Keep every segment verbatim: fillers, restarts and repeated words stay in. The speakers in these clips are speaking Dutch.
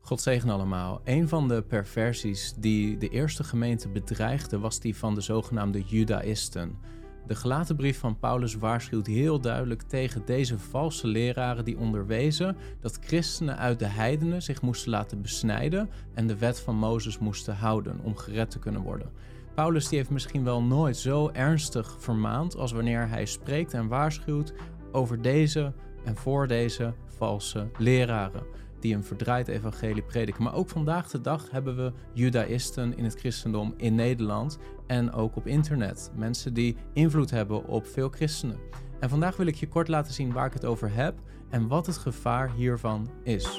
God zegen allemaal. Een van de perversies die de eerste gemeente bedreigde was die van de zogenaamde Judaïsten. De gelaten brief van Paulus waarschuwt heel duidelijk tegen deze valse leraren die onderwezen dat christenen uit de heidenen zich moesten laten besnijden en de wet van Mozes moesten houden om gered te kunnen worden. Paulus die heeft misschien wel nooit zo ernstig vermaand als wanneer hij spreekt en waarschuwt over deze en voor deze valse leraren die een verdraaid evangelie prediken. Maar ook vandaag de dag hebben we Judaïsten in het christendom in Nederland en ook op internet. Mensen die invloed hebben op veel christenen. En vandaag wil ik je kort laten zien waar ik het over heb en wat het gevaar hiervan is.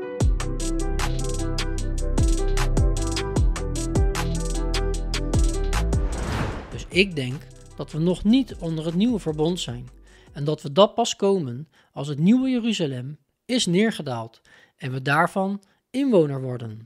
Dus ik denk dat we nog niet onder het nieuwe verbond zijn en dat we dat pas komen als het nieuwe Jeruzalem is neergedaald en we daarvan inwoner worden.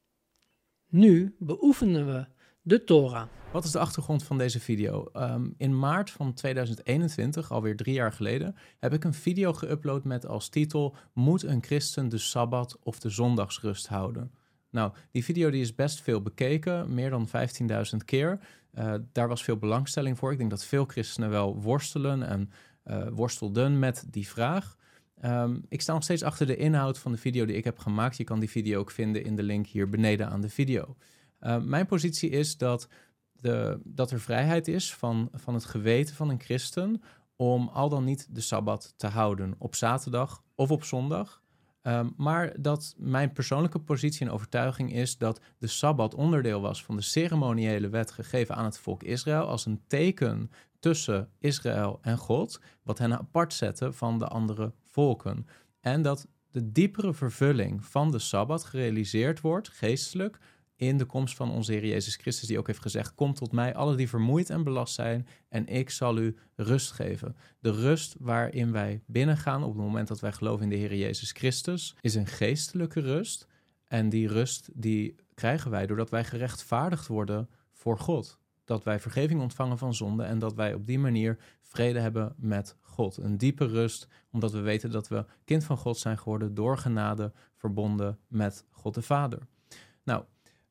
Nu beoefenen we de Torah. Wat is de achtergrond van deze video? Um, in maart van tweeduizend eenentwintig, alweer drie jaar geleden, heb ik een video geüpload met als titel: Moet een christen de Sabbat of de zondagsrust houden? Nou, die video die is best veel bekeken, meer dan vijftienduizend keer. Uh, daar was veel belangstelling voor. Ik denk dat veel christenen wel worstelen en uh, worstelden met die vraag. Um, ik sta nog steeds achter de inhoud van de video die ik heb gemaakt. Je kan die video ook vinden in de link hier beneden aan de video. Uh, mijn positie is dat, de, dat er vrijheid is van, van het geweten van een christen om al dan niet de Sabbat te houden op zaterdag of op zondag. Um, maar dat mijn persoonlijke positie en overtuiging is dat de Sabbat onderdeel was van de ceremoniële wet gegeven aan het volk Israël als een teken tussen Israël en God, wat hen apart zette van de andere volken. En dat de diepere vervulling van de Sabbat gerealiseerd wordt, geestelijk, in de komst van onze Heer Jezus Christus, die ook heeft gezegd: Kom tot mij, alle die vermoeid en belast zijn, en ik zal u rust geven. De rust waarin wij binnengaan op het moment dat wij geloven in de Heer Jezus Christus, is een geestelijke rust. En die rust die krijgen wij doordat wij gerechtvaardigd worden voor God. Dat wij vergeving ontvangen van zonde en dat wij op die manier vrede hebben met God. Een diepe rust, omdat we weten dat we kind van God zijn geworden door genade, verbonden met God de Vader. Nou,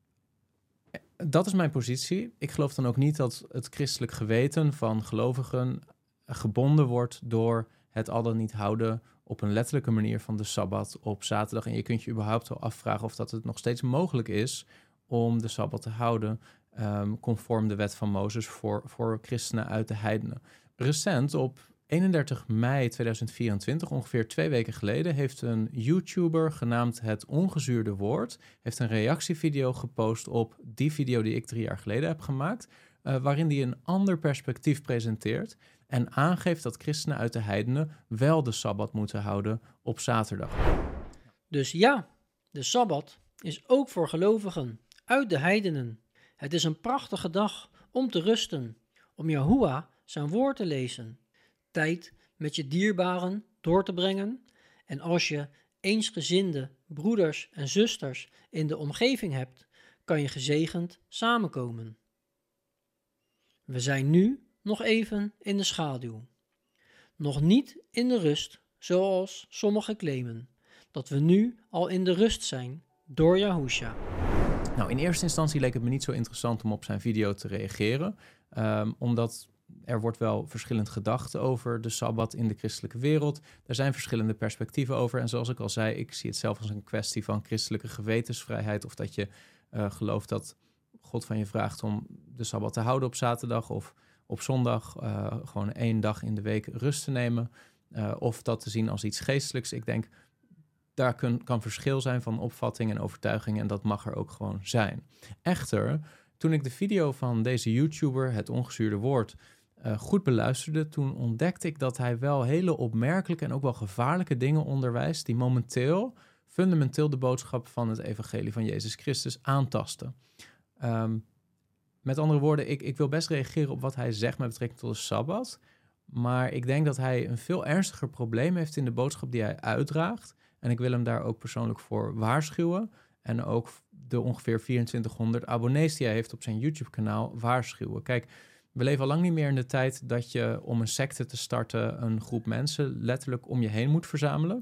dat is mijn positie. Ik geloof dan ook niet dat het christelijk geweten van gelovigen gebonden wordt door het al dan niet houden op een letterlijke manier van de Sabbat op zaterdag. En je kunt je überhaupt wel afvragen of dat het nog steeds mogelijk is om de Sabbat te houden um, conform de wet van Mozes voor, voor christenen uit de heidenen. Recent, op eenendertig mei tweeduizend vierentwintig, ongeveer twee weken geleden, heeft een YouTuber genaamd Het Ongezuurde Woord heeft een reactievideo gepost op die video die ik drie jaar geleden heb gemaakt, uh, waarin hij een ander perspectief presenteert en aangeeft dat christenen uit de heidenen wel de Sabbat moeten houden op zaterdag. Dus ja, de Sabbat is ook voor gelovigen uit de heidenen. Het is een prachtige dag om te rusten, om Yahuwah zijn woord te lezen, tijd met je dierbaren door te brengen en als je eensgezinde broeders en zusters in de omgeving hebt, kan je gezegend samenkomen. We zijn nu nog even in de schaduw. Nog niet in de rust, zoals sommigen claimen, dat we nu al in de rust zijn door Yahusha. Nou, in eerste instantie leek het me niet zo interessant om op zijn video te reageren, um, omdat er wordt wel verschillend gedacht over de Sabbat in de christelijke wereld. Er zijn verschillende perspectieven over. En zoals ik al zei, ik zie het zelf als een kwestie van christelijke gewetensvrijheid. Of dat je uh, gelooft dat God van je vraagt om de Sabbat te houden op zaterdag of op zondag. Uh, gewoon één dag in de week rust te nemen. Uh, of dat te zien als iets geestelijks. Ik denk, daar kun, kan verschil zijn van opvatting en overtuiging. En dat mag er ook gewoon zijn. Echter, toen ik de video van deze YouTuber, Het Ongezuurde Woord, Uh, goed beluisterde, toen ontdekte ik dat hij wel hele opmerkelijke en ook wel gevaarlijke dingen onderwijst die momenteel fundamenteel de boodschap van het evangelie van Jezus Christus aantasten. Um, met andere woorden, ik, ik wil best reageren op wat hij zegt met betrekking tot de Sabbat, maar ik denk dat hij een veel ernstiger probleem heeft in de boodschap die hij uitdraagt en ik wil hem daar ook persoonlijk voor waarschuwen en ook de ongeveer vierentwintighonderd abonnees die hij heeft op zijn YouTube-kanaal waarschuwen. Kijk, we leven al lang niet meer in de tijd dat je om een secte te starten een groep mensen letterlijk om je heen moet verzamelen.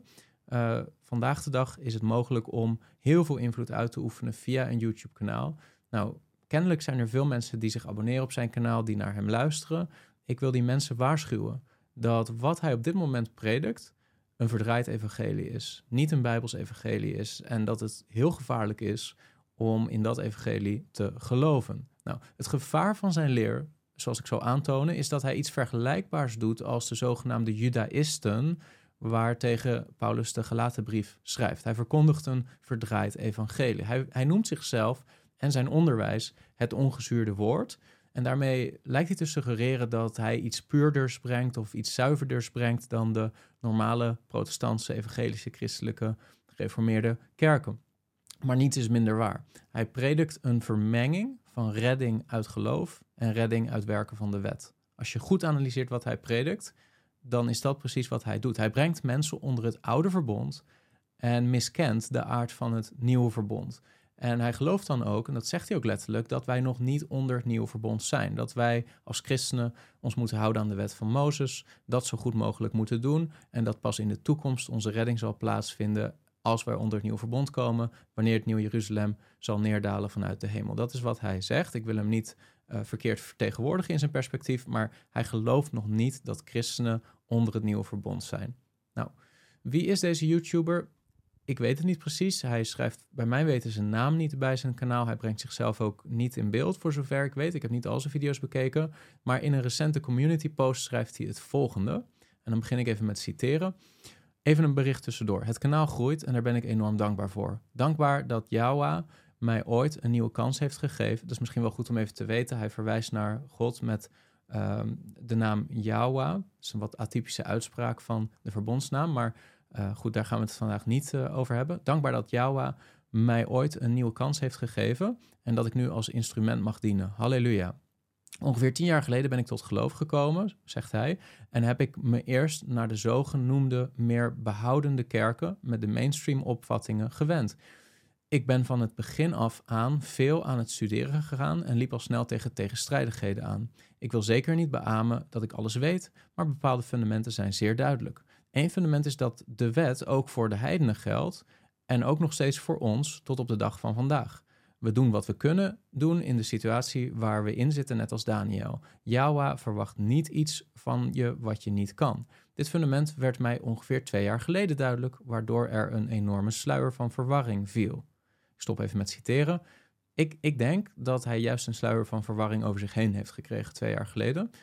Uh, vandaag de dag is het mogelijk om heel veel invloed uit te oefenen via een YouTube-kanaal. Nou, kennelijk zijn er veel mensen die zich abonneren op zijn kanaal, die naar hem luisteren. Ik wil die mensen waarschuwen dat wat hij op dit moment predikt een verdraaid evangelie is. Niet een Bijbels evangelie is. En dat het heel gevaarlijk is om in dat evangelie te geloven. Nou, het gevaar van zijn leer, zoals ik zal aantonen, is dat hij iets vergelijkbaars doet als de zogenaamde Judaïsten, waartegen Paulus de Galatenbrief schrijft. Hij verkondigt een verdraaid evangelie. Hij, hij noemt zichzelf en zijn onderwijs het ongezuurde woord. En daarmee lijkt hij te suggereren dat hij iets puurders brengt of iets zuiverders brengt dan de normale protestantse, evangelische, christelijke, gereformeerde kerken. Maar niets is minder waar. Hij predikt een vermenging van redding uit geloof en redding uit werken van de wet. Als je goed analyseert wat hij predikt, dan is dat precies wat hij doet. Hij brengt mensen onder het oude verbond en miskent de aard van het nieuwe verbond. En hij gelooft dan ook, en dat zegt hij ook letterlijk, dat wij nog niet onder het nieuwe verbond zijn. Dat wij als christenen ons moeten houden aan de wet van Mozes, dat zo goed mogelijk moeten doen en dat pas in de toekomst onze redding zal plaatsvinden als wij onder het nieuwe verbond komen, wanneer het nieuwe Jeruzalem zal neerdalen vanuit de hemel. Dat is wat hij zegt. Ik wil hem niet uh, verkeerd vertegenwoordigen in zijn perspectief, maar hij gelooft nog niet dat christenen onder het nieuwe verbond zijn. Nou, wie is deze YouTuber? Ik weet het niet precies. Hij schrijft bij mijn weten zijn naam niet bij zijn kanaal. Hij brengt zichzelf ook niet in beeld, voor zover ik weet. Ik heb niet al zijn video's bekeken. Maar in een recente community post schrijft hij het volgende. En dan begin ik even met citeren. Even een bericht tussendoor. Het kanaal groeit en daar ben ik enorm dankbaar voor. Dankbaar dat Yahweh mij ooit een nieuwe kans heeft gegeven. Dat is misschien wel goed om even te weten. Hij verwijst naar God met um, de naam Yahweh. Dat is een wat atypische uitspraak van de verbondsnaam, maar Uh, goed, daar gaan we het vandaag niet uh, over hebben. Dankbaar dat Yahweh mij ooit een nieuwe kans heeft gegeven en dat ik nu als instrument mag dienen. Halleluja. Ongeveer tien jaar geleden ben ik tot geloof gekomen, zegt hij, en heb ik me eerst naar de zogenoemde meer behoudende kerken met de mainstream opvattingen gewend. Ik ben van het begin af aan veel aan het studeren gegaan en liep al snel tegen tegenstrijdigheden aan. Ik wil zeker niet beamen dat ik alles weet, maar bepaalde fundamenten zijn zeer duidelijk. Eén fundament is dat de wet ook voor de heidenen geldt en ook nog steeds voor ons tot op de dag van vandaag. We doen wat we kunnen doen in de situatie waar we in zitten, net als Daniel. Yahweh verwacht niet iets van je wat je niet kan. Dit fundament werd mij ongeveer twee jaar geleden duidelijk, waardoor er een enorme sluier van verwarring viel. Ik stop even met citeren. Ik, ik denk dat hij juist een sluier van verwarring over zich heen heeft gekregen twee jaar geleden.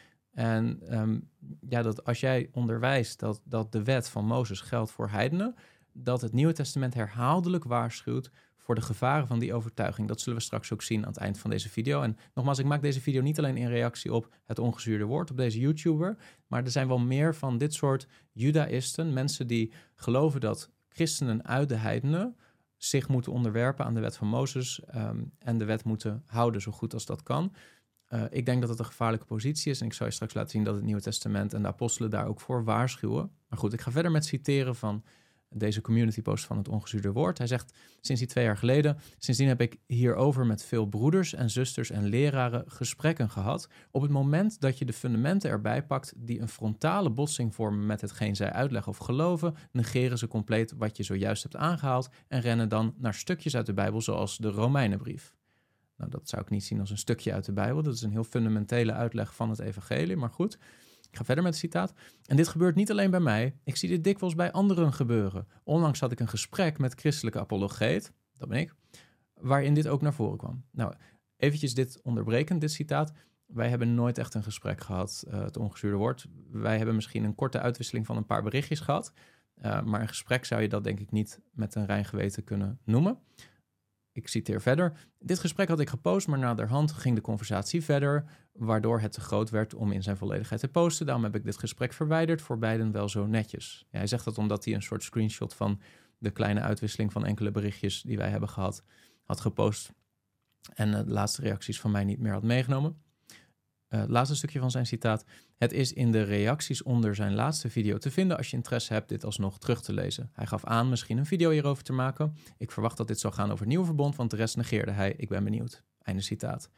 En um, ja, dat als jij onderwijst dat, dat de wet van Mozes geldt voor heidenen, dat het Nieuwe Testament herhaaldelijk waarschuwt voor de gevaren van die overtuiging. Dat zullen we straks ook zien aan het eind van deze video. En nogmaals, ik maak deze video niet alleen in reactie op het ongezuurde woord, op deze YouTuber, maar er zijn wel meer van dit soort Judaïsten, mensen die geloven dat christenen uit de heidenen zich moeten onderwerpen aan de wet van Mozes um, en de wet moeten houden zo goed als dat kan. Uh, ik denk dat het een gevaarlijke positie is en ik zal je straks laten zien dat het Nieuwe Testament en de apostelen daar ook voor waarschuwen. Maar goed, ik ga verder met citeren van deze community post van het ongezuurde woord. Hij zegt, sinds die twee jaar geleden, sindsdien heb ik hierover met veel broeders en zusters en leraren gesprekken gehad. Op het moment dat je de fundamenten erbij pakt die een frontale botsing vormen met hetgeen zij uitleggen of geloven, negeren ze compleet wat je zojuist hebt aangehaald en rennen dan naar stukjes uit de Bijbel zoals de Romeinenbrief. Nou, dat zou ik niet zien als een stukje uit de Bijbel. Dat is een heel fundamentele uitleg van het evangelie, maar goed. Ik ga verder met het citaat. En dit gebeurt niet alleen bij mij. Ik zie dit dikwijls bij anderen gebeuren. Onlangs had ik een gesprek met christelijke apologeet, dat ben ik, waarin dit ook naar voren kwam. Nou, eventjes dit onderbrekend, dit citaat. Wij hebben nooit echt een gesprek gehad, uh, het ongezuurde woord. Wij hebben misschien een korte uitwisseling van een paar berichtjes gehad. Uh, maar een gesprek zou je dat denk ik niet met een rein geweten kunnen noemen. Ik citeer verder. Dit gesprek had ik gepost, maar naderhand ging de conversatie verder, waardoor het te groot werd om in zijn volledigheid te posten. Daarom heb ik dit gesprek verwijderd, voor beiden wel zo netjes. Ja, hij zegt dat omdat hij een soort screenshot van de kleine uitwisseling van enkele berichtjes die wij hebben gehad, had gepost en uh, de laatste reacties van mij niet meer had meegenomen. Uh, laatste stukje van zijn citaat. Het is in de reacties onder zijn laatste video te vinden als je interesse hebt dit alsnog terug te lezen. Hij gaf aan misschien een video hierover te maken. Ik verwacht dat dit zou gaan over het nieuwe verbond, want de rest negeerde hij. Ik ben benieuwd. Einde citaat.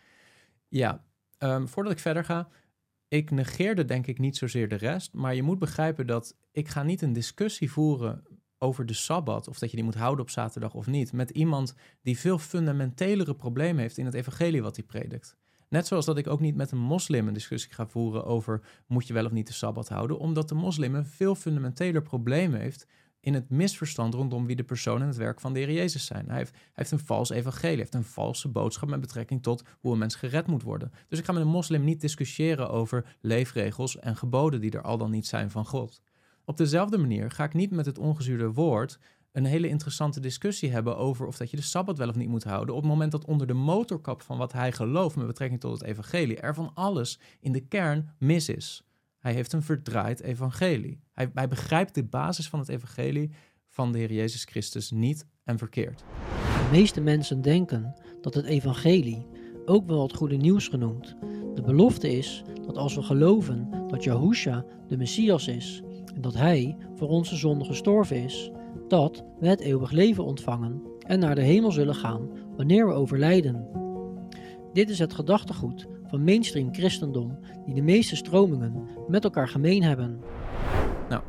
Ja, um, voordat ik verder ga, ik negeerde denk ik niet zozeer de rest, maar je moet begrijpen dat ik ga niet een discussie voeren over de Sabbat, of dat je die moet houden op zaterdag of niet, met iemand die veel fundamentelere problemen heeft in het evangelie wat hij predikt. Net zoals dat ik ook niet met een moslim een discussie ga voeren over moet je wel of niet de Sabbat houden, omdat de moslim een veel fundamenteler probleem heeft in het misverstand rondom wie de persoon en het werk van de Heer Jezus zijn. Hij heeft, hij heeft een vals evangelie, hij heeft een valse boodschap met betrekking tot hoe een mens gered moet worden. Dus ik ga met een moslim niet discussiëren over leefregels en geboden die er al dan niet zijn van God. Op dezelfde manier ga ik niet met het ongezuurde woord een hele interessante discussie hebben over of dat je de Sabbat wel of niet moet houden, op het moment dat onder de motorkap van wat hij gelooft met betrekking tot het evangelie er van alles in de kern mis is. Hij heeft een verdraaid evangelie. Hij, hij begrijpt de basis van het evangelie van de Heer Jezus Christus niet en verkeerd. De meeste mensen denken dat het evangelie, ook wel het goede nieuws genoemd, de belofte is dat als we geloven dat Yahusha de Messias is en dat hij voor onze zonde gestorven is, dat we het eeuwig leven ontvangen en naar de hemel zullen gaan wanneer we overlijden. Dit is het gedachtegoed van mainstream christendom die de meeste stromingen met elkaar gemeen hebben. Nou,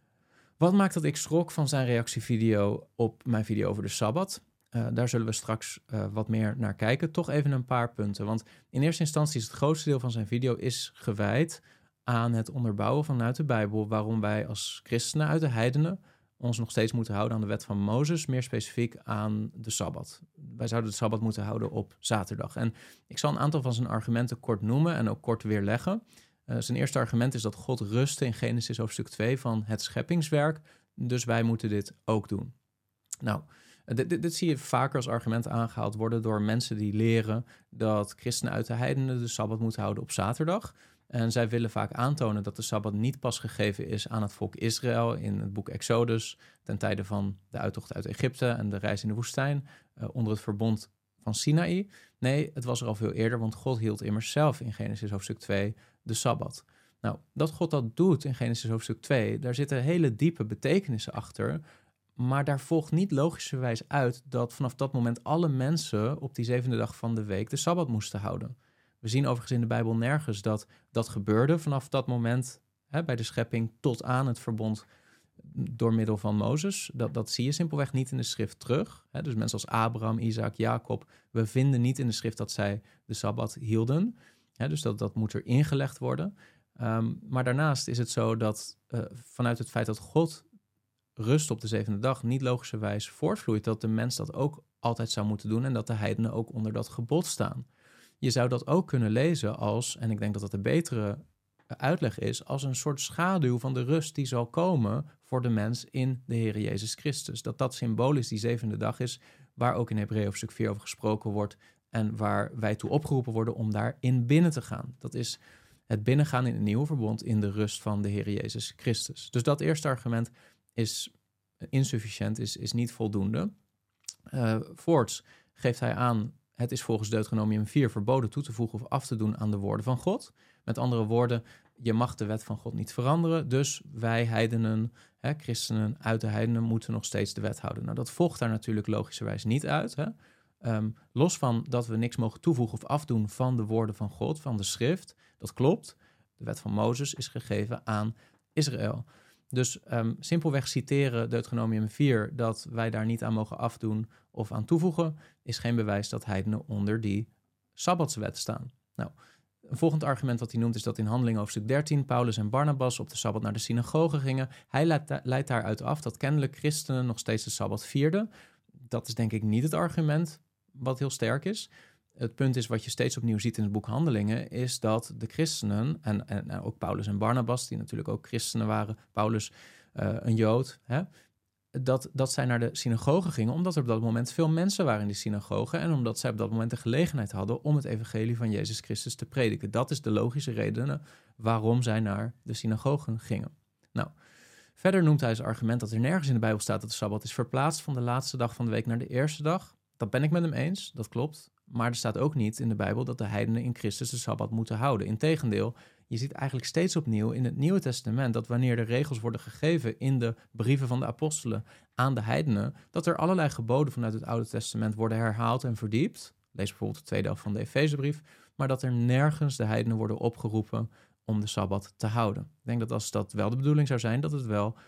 wat maakt dat ik schrok van zijn reactievideo op mijn video over de Sabbat? Uh, daar zullen we straks uh, wat meer naar kijken. Toch even een paar punten. Want in eerste instantie is het grootste deel van zijn video is gewijd aan het onderbouwen vanuit de Bijbel waarom wij als christenen uit de heidenen ons nog steeds moeten houden aan de wet van Mozes, meer specifiek aan de Sabbat. Wij zouden de Sabbat moeten houden op zaterdag. En ik zal een aantal van zijn argumenten kort noemen en ook kort weerleggen. Uh, zijn eerste argument is dat God rustte in Genesis hoofdstuk twee van het scheppingswerk, dus wij moeten dit ook doen. Nou, dit, dit, dit zie je vaker als argument aangehaald worden door mensen die leren dat christenen uit de heidenen de Sabbat moeten houden op zaterdag. En zij willen vaak aantonen dat de Sabbat niet pas gegeven is aan het volk Israël in het boek Exodus, ten tijde van de uittocht uit Egypte en de reis in de woestijn, uh, onder het verbond van Sinaï. Nee, het was er al veel eerder, want God hield immers zelf in Genesis hoofdstuk twee de Sabbat. Nou, dat God dat doet in Genesis hoofdstuk twee, daar zitten hele diepe betekenissen achter, maar daar volgt niet logischerwijs uit dat vanaf dat moment alle mensen op die zevende dag van de week de Sabbat moesten houden. We zien overigens in de Bijbel nergens dat dat gebeurde vanaf dat moment, hè, bij de schepping tot aan het verbond door middel van Mozes. Dat, dat zie je simpelweg niet in de schrift terug. Hè. Dus mensen als Abraham, Isaac, Jacob, we vinden niet in de schrift dat zij de Sabbat hielden. Hè, dus dat, dat moet er ingelegd worden. Um, maar daarnaast is het zo dat uh, vanuit het feit dat God rust op de zevende dag niet logischerwijs voortvloeit, dat de mens dat ook altijd zou moeten doen en dat de heidenen ook onder dat gebod staan. Je zou dat ook kunnen lezen als, en ik denk dat dat een betere uitleg is, als een soort schaduw van de rust die zal komen voor de mens in de Heer Jezus Christus. Dat dat symbolisch die zevende dag is, waar ook in Hebreeën hoofdstuk vier over gesproken wordt en waar wij toe opgeroepen worden om daarin binnen te gaan. Dat is het binnengaan in het nieuwe verbond in de rust van de Heer Jezus Christus. Dus dat eerste argument is insufficiënt, is, is niet voldoende. Uh, voorts geeft hij aan, het is volgens Deuteronomium vier verboden toe te voegen of af te doen aan de woorden van God. Met andere woorden, je mag de wet van God niet veranderen, dus wij heidenen, hè, christenen uit de heidenen, moeten nog steeds de wet houden. Nou, dat volgt daar natuurlijk logischerwijs niet uit. Hè? Um, los van dat we niks mogen toevoegen of afdoen van de woorden van God, van de schrift, dat klopt. De wet van Mozes is gegeven aan Israël. Dus um, simpelweg citeren Deuteronomium vier dat wij daar niet aan mogen afdoen of aan toevoegen, is geen bewijs dat heidenen onder die Sabbatswet staan. Nou, een volgend argument wat hij noemt is dat in Handelingen hoofdstuk dertien Paulus en Barnabas op de Sabbat naar de synagoge gingen. Hij leidt, leidt daaruit af dat kennelijk christenen nog steeds de Sabbat vierden. Dat is denk ik niet het argument wat heel sterk is. Het punt is, wat je steeds opnieuw ziet in het boek Handelingen, is dat de christenen, en, en ook Paulus en Barnabas, die natuurlijk ook christenen waren, Paulus uh, een Jood, hè, dat, dat zij naar de synagoge gingen, omdat er op dat moment veel mensen waren in de synagoge en omdat zij op dat moment de gelegenheid hadden om het evangelie van Jezus Christus te prediken. Dat is de logische reden waarom zij naar de synagogen gingen. Nou, verder noemt hij als argument dat er nergens in de Bijbel staat dat de Sabbat is verplaatst van de laatste dag van de week naar de eerste dag. Dat ben ik met hem eens, dat klopt. Maar er staat ook niet in de Bijbel dat de heidenen in Christus de Sabbat moeten houden. Integendeel, je ziet eigenlijk steeds opnieuw in het Nieuwe Testament dat wanneer de regels worden gegeven in de brieven van de apostelen aan de heidenen, dat er allerlei geboden vanuit het Oude Testament worden herhaald en verdiept. Lees bijvoorbeeld de tweede helft van de Efezebrief. Maar dat er nergens de heidenen worden opgeroepen om de Sabbat te houden. Ik denk dat als dat wel de bedoeling zou zijn, dat het wel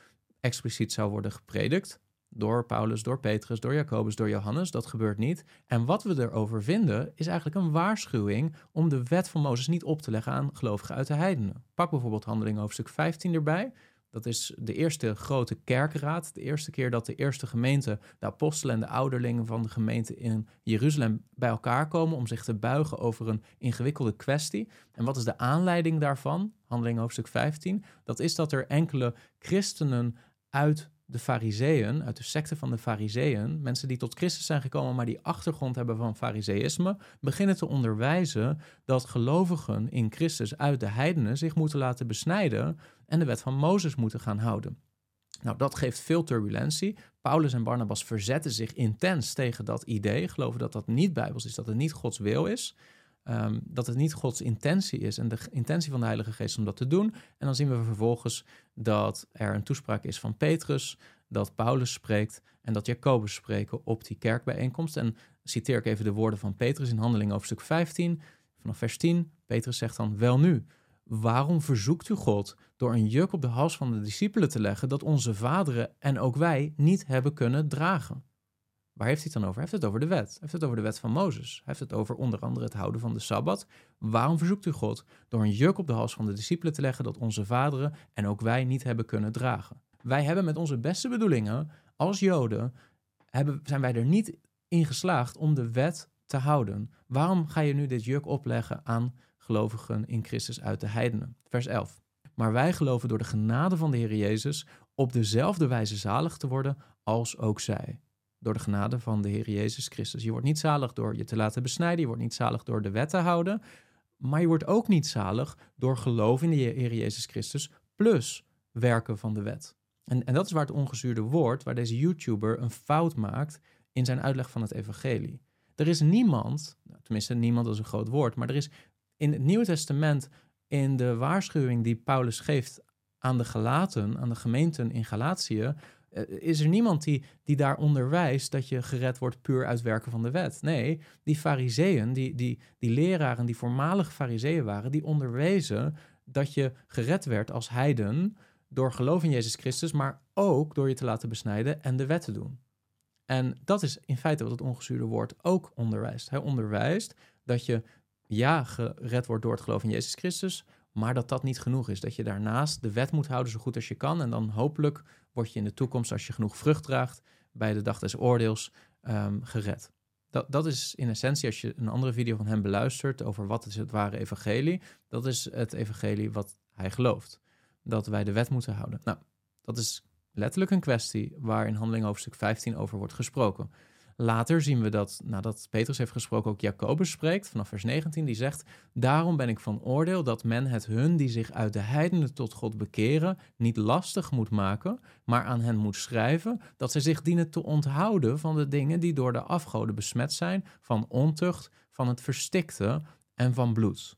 expliciet zou worden gepredikt door Paulus, door Petrus, door Jacobus, door Johannes. Dat gebeurt niet. En wat we erover vinden is eigenlijk een waarschuwing om de wet van Mozes niet op te leggen aan gelovigen uit de heidenen. Pak bijvoorbeeld Handelingen hoofdstuk vijftien erbij. Dat is de eerste grote kerkraad. De eerste keer dat de eerste gemeente, de apostelen en de ouderlingen van de gemeente in Jeruzalem bij elkaar komen om zich te buigen over een ingewikkelde kwestie. En wat is de aanleiding daarvan? Handelingen hoofdstuk vijftien. Dat is dat er enkele christenen uit de Farizeeën, uit de secte van de Farizeeën, mensen die tot Christus zijn gekomen, maar die achtergrond hebben van Farizeïsme, beginnen te onderwijzen dat gelovigen in Christus uit de heidenen zich moeten laten besnijden en de wet van Mozes moeten gaan houden. Nou, dat geeft veel turbulentie. Paulus en Barnabas verzetten zich intens tegen dat idee, geloven dat dat niet bijbels is, dat het niet Gods wil is. Um, dat het niet Gods intentie is en de intentie van de Heilige Geest om dat te doen. En dan zien we vervolgens dat er een toespraak is van Petrus, dat Paulus spreekt en dat Jacobus spreken op die kerkbijeenkomst. En citeer ik even de woorden van Petrus in Handelingen hoofdstuk vijftien, vanaf vers tien. Petrus zegt dan: welnu, waarom verzoekt u God door een juk op de hals van de discipelen te leggen dat onze vaderen en ook wij niet hebben kunnen dragen? Waar heeft hij het dan over? Hij heeft het over de wet. Hij heeft het over de wet van Mozes. Hij heeft het over onder andere het houden van de Sabbat. Waarom verzoekt u God door een juk op de hals van de discipelen te leggen dat onze vaderen en ook wij niet hebben kunnen dragen? Wij hebben met onze beste bedoelingen als Joden, hebben, zijn wij er niet in geslaagd om de wet te houden. Waarom ga je nu dit juk opleggen aan gelovigen in Christus uit de heidenen? Vers elf. Maar wij geloven door de genade van de Heer Jezus op dezelfde wijze zalig te worden als ook zij. Door de genade van de Heer Jezus Christus. Je wordt niet zalig door je te laten besnijden. Je wordt niet zalig door de wet te houden. Maar je wordt ook niet zalig door geloof in de Heer Jezus Christus plus werken van de wet. En, en dat is waar het ongezuurde woord, waar deze YouTuber een fout maakt in zijn uitleg van het evangelie. Er is niemand, tenminste niemand is een groot woord, maar er is in het Nieuwe Testament, in de waarschuwing die Paulus geeft aan de Galaten, aan de gemeenten in Galatië, is er niemand die, die daar onderwijst dat je gered wordt puur uit werken van de wet. Nee, die farizeeën, die, die, die leraren die voormalig farizeeën waren, die onderwezen dat je gered werd als heiden door geloof in Jezus Christus, maar ook door je te laten besnijden en de wet te doen. En dat is in feite wat het ongezuurde woord ook onderwijst. Hij onderwijst dat je ja gered wordt door het geloof in Jezus Christus, maar dat dat niet genoeg is. Dat je daarnaast de wet moet houden zo goed als je kan. En dan hopelijk word je in de toekomst, als je genoeg vrucht draagt, bij de dag des oordeels um, gered. Dat, dat is in essentie, als je een andere video van hem beluistert over wat is het ware evangelie, dat is het evangelie wat hij gelooft. Dat wij de wet moeten houden. Nou, dat is letterlijk een kwestie waar in Handelingen hoofdstuk vijftien over wordt gesproken. Later zien we dat, nadat Petrus heeft gesproken, ook Jacobus spreekt, vanaf vers negentien, die zegt: daarom ben ik van oordeel dat men het hun die zich uit de heidenen tot God bekeren niet lastig moet maken, maar aan hen moet schrijven dat zij zich dienen te onthouden van de dingen die door de afgoden besmet zijn, van ontucht, van het verstikte en van bloed.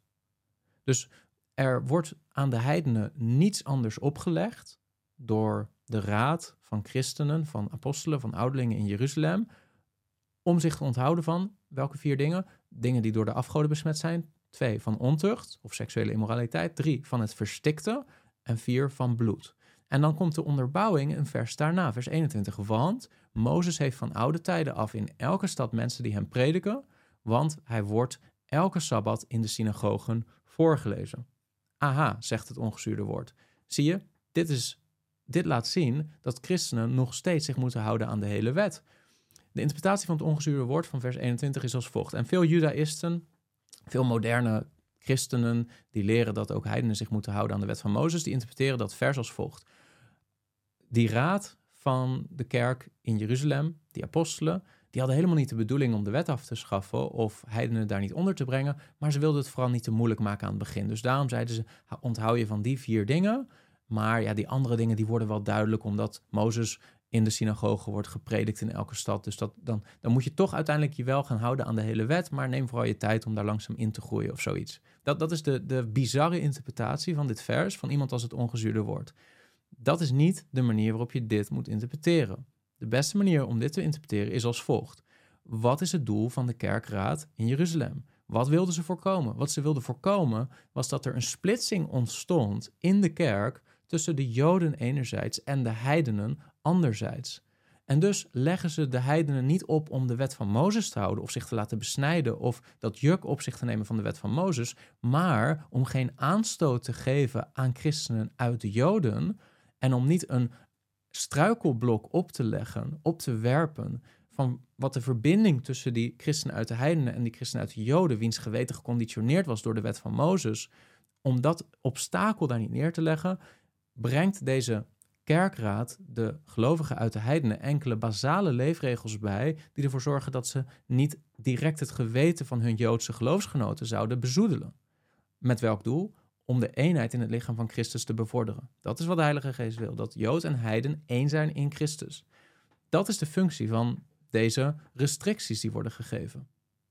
Dus er wordt aan de heidenen niets anders opgelegd door de raad van christenen, van apostelen, van ouderlingen in Jeruzalem, om zich te onthouden van welke vier dingen? Dingen die door de afgoden besmet zijn. Twee, van ontucht of seksuele immoraliteit. Drie, van het verstikte. En vier, van bloed. En dan komt de onderbouwing een vers daarna, vers eenentwintig. Want Mozes heeft van oude tijden af in elke stad mensen die hem prediken, want hij wordt elke sabbat in de synagogen voorgelezen. Aha, zegt het ongezuurde woord. Zie je, dit, is, dit laat zien dat christenen nog steeds zich moeten houden aan de hele wet. De interpretatie van het ongezuurde woord van vers eenentwintig is als volgt. En veel judaïsten, veel moderne christenen, die leren dat ook heidenen zich moeten houden aan de wet van Mozes, die interpreteren dat vers als volgt. Die raad van de kerk in Jeruzalem, die apostelen, die hadden helemaal niet de bedoeling om de wet af te schaffen of heidenen daar niet onder te brengen, maar ze wilden het vooral niet te moeilijk maken aan het begin. Dus daarom zeiden ze, onthoud je van die vier dingen, maar ja, die andere dingen die worden wel duidelijk, omdat Mozes in de synagoge wordt gepredikt in elke stad. Dus dat, dan, dan moet je toch uiteindelijk je wel gaan houden aan de hele wet, maar neem vooral je tijd om daar langzaam in te groeien of zoiets. Dat, dat is de, de bizarre interpretatie van dit vers van iemand als het ongezuurde woord. Dat is niet de manier waarop je dit moet interpreteren. De beste manier om dit te interpreteren is als volgt. Wat is het doel van de kerkraad in Jeruzalem? Wat wilden ze voorkomen? Wat ze wilden voorkomen was dat er een splitsing ontstond in de kerk tussen de Joden enerzijds en de heidenen anderzijds. En dus leggen ze de heidenen niet op om de wet van Mozes te houden of zich te laten besnijden of dat juk op zich te nemen van de wet van Mozes, maar om geen aanstoot te geven aan christenen uit de Joden en om niet een struikelblok op te leggen, op te werpen van wat de verbinding tussen die christenen uit de heidenen en die christenen uit de Joden, wiens geweten geconditioneerd was door de wet van Mozes, om dat obstakel daar niet neer te leggen, brengt deze kerkraad de gelovigen uit de heidenen enkele basale leefregels bij die ervoor zorgen dat ze niet direct het geweten van hun Joodse geloofsgenoten zouden bezoedelen. Met welk doel? Om de eenheid in het lichaam van Christus te bevorderen. Dat is wat de Heilige Geest wil, dat Jood en heiden één zijn in Christus. Dat is de functie van deze restricties die worden gegeven.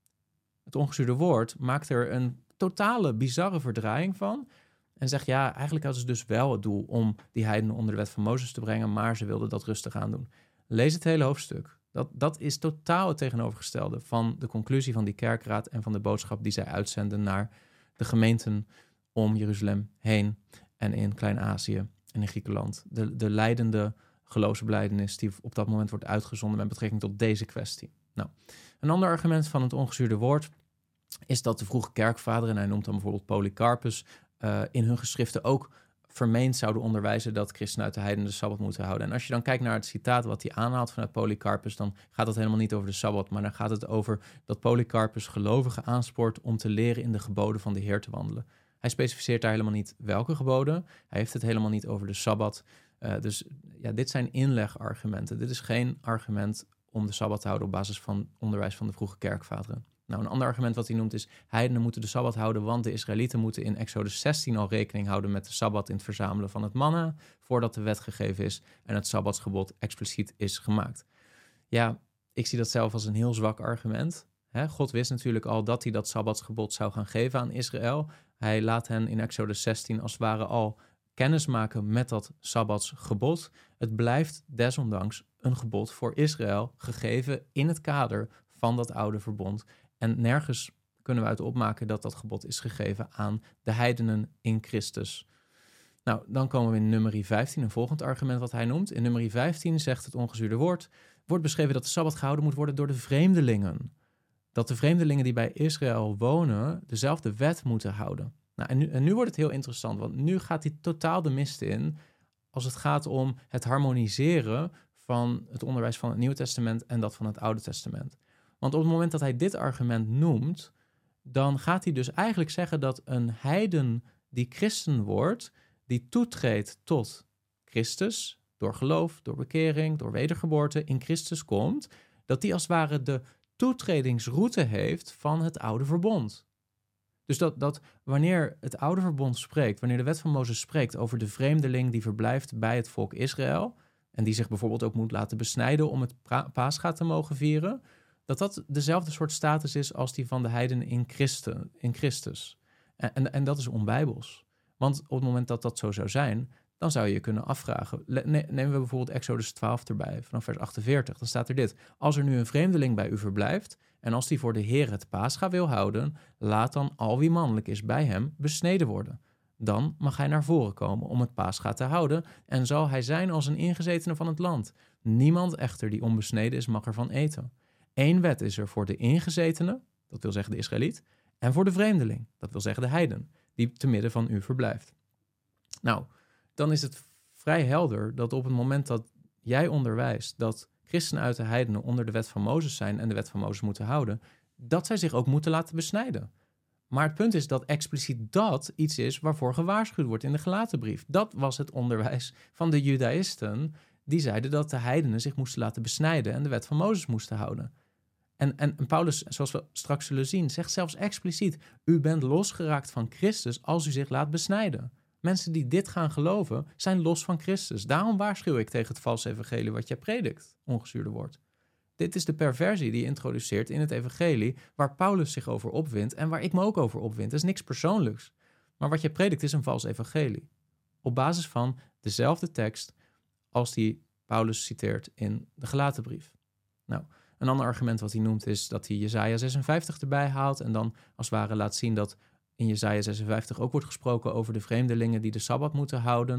Het ongezuurde woord maakt er een totale bizarre verdraaiing van en zegt ja, eigenlijk hadden ze dus wel het doel om die heidenen onder de wet van Mozes te brengen, maar ze wilden dat rustig aandoen. Lees het hele hoofdstuk. Dat, dat is totaal het tegenovergestelde van de conclusie van die kerkraad en van de boodschap die zij uitzenden naar de gemeenten om Jeruzalem heen en in Klein-Azië en in Griekenland. De, de leidende geloofsbelijdenis die op dat moment wordt uitgezonden met betrekking tot deze kwestie. Nou, een ander argument van het ongezuurde woord is dat de vroege kerkvaderen, en hij noemt dan bijvoorbeeld Polycarpus, uh, in hun geschriften ook vermeend zouden onderwijzen dat christenen uit de heidenen de Sabbat moeten houden. En als je dan kijkt naar het citaat wat hij aanhaalt vanuit Polycarpus, dan gaat het helemaal niet over de Sabbat, maar dan gaat het over dat Polycarpus gelovigen aanspoort om te leren in de geboden van de Heer te wandelen. Hij specificeert daar helemaal niet welke geboden. Hij heeft het helemaal niet over de Sabbat. Uh, dus ja, dit zijn inlegargumenten. Dit is geen argument om de Sabbat te houden op basis van onderwijs van de vroege kerkvaderen. Nou, een ander argument wat hij noemt is, heidenen moeten de Sabbat houden, want de Israëlieten moeten in Exodus zestien al rekening houden met de Sabbat in het verzamelen van het manna, voordat de wet gegeven is en het Sabbatsgebod expliciet is gemaakt. Ja, ik zie dat zelf als een heel zwak argument. Hè, God wist natuurlijk al dat hij dat Sabbatsgebod zou gaan geven aan Israël. Hij laat hen in Exodus zestien als het ware al kennis maken met dat Sabbatsgebod. Het blijft desondanks een gebod voor Israël, gegeven in het kader van dat oude verbond. En nergens kunnen we uit opmaken dat dat gebod is gegeven aan de heidenen in Christus. Nou, dan komen we in nummer vijftien, een volgend argument wat hij noemt. In nummer vijftien zegt het ongezuurde woord, wordt beschreven dat de Sabbat gehouden moet worden door de vreemdelingen. Dat de vreemdelingen die bij Israël wonen dezelfde wet moeten houden. Nou, en, nu, en nu wordt het heel interessant, want nu gaat hij totaal de mist in als het gaat om het harmoniseren van het onderwijs van het Nieuwe Testament en dat van het Oude Testament. Want op het moment dat hij dit argument noemt, dan gaat hij dus eigenlijk zeggen dat een heiden die christen wordt, die toetreedt tot Christus, door geloof, door bekering, door wedergeboorte, in Christus komt, dat die als het ware de toetredingsroute heeft van het oude verbond. Dus dat, dat wanneer het oude verbond spreekt, wanneer de wet van Mozes spreekt over de vreemdeling die verblijft bij het volk Israël, en die zich bijvoorbeeld ook moet laten besnijden om het pra- Pascha te mogen vieren, dat dat dezelfde soort status is als die van de heidenen in, Christen, in Christus. En, en, en dat is onbijbels. Want op het moment dat dat zo zou zijn, dan zou je je kunnen afvragen. Le- ne- nemen we bijvoorbeeld Exodus twaalf erbij, vanaf vers achtenveertig. Dan staat er dit. Als er nu een vreemdeling bij u verblijft, en als die voor de Heer het Pascha wil houden, laat dan al wie mannelijk is bij hem besneden worden. Dan mag hij naar voren komen om het Pascha te houden, en zal hij zijn als een ingezetene van het land. Niemand echter die onbesneden is, mag ervan eten. Eén wet is er voor de ingezetene, dat wil zeggen de Israëliet, en voor de vreemdeling, dat wil zeggen de heiden, die te midden van u verblijft. Nou, dan is het vrij helder dat op het moment dat jij onderwijst dat christenen uit de heidenen onder de wet van Mozes zijn en de wet van Mozes moeten houden, dat zij zich ook moeten laten besnijden. Maar het punt is dat expliciet dat iets is waarvoor gewaarschuwd wordt in de Galatenbrief. Dat was het onderwijs van de Judaïsten, die zeiden dat de heidenen zich moesten laten besnijden en de wet van Mozes moesten houden. En, en, en Paulus, zoals we straks zullen zien, zegt zelfs expliciet, u bent losgeraakt van Christus als u zich laat besnijden. Mensen die dit gaan geloven, zijn los van Christus. Daarom waarschuw ik tegen het valse evangelie wat jij predikt, ongezuurde woord. Dit is de perversie die je introduceert in het evangelie, waar Paulus zich over opwindt en waar ik me ook over opwind. Dat is niks persoonlijks. Maar wat jij predikt is een vals evangelie. Op basis van dezelfde tekst als die Paulus citeert in de Galatenbrief. Nou, een ander argument wat hij noemt is dat hij Jesaja zesenvijftig erbij haalt en dan als het ware laat zien dat in Jesaja zesenvijftig ook wordt gesproken over de vreemdelingen die de Sabbat moeten houden.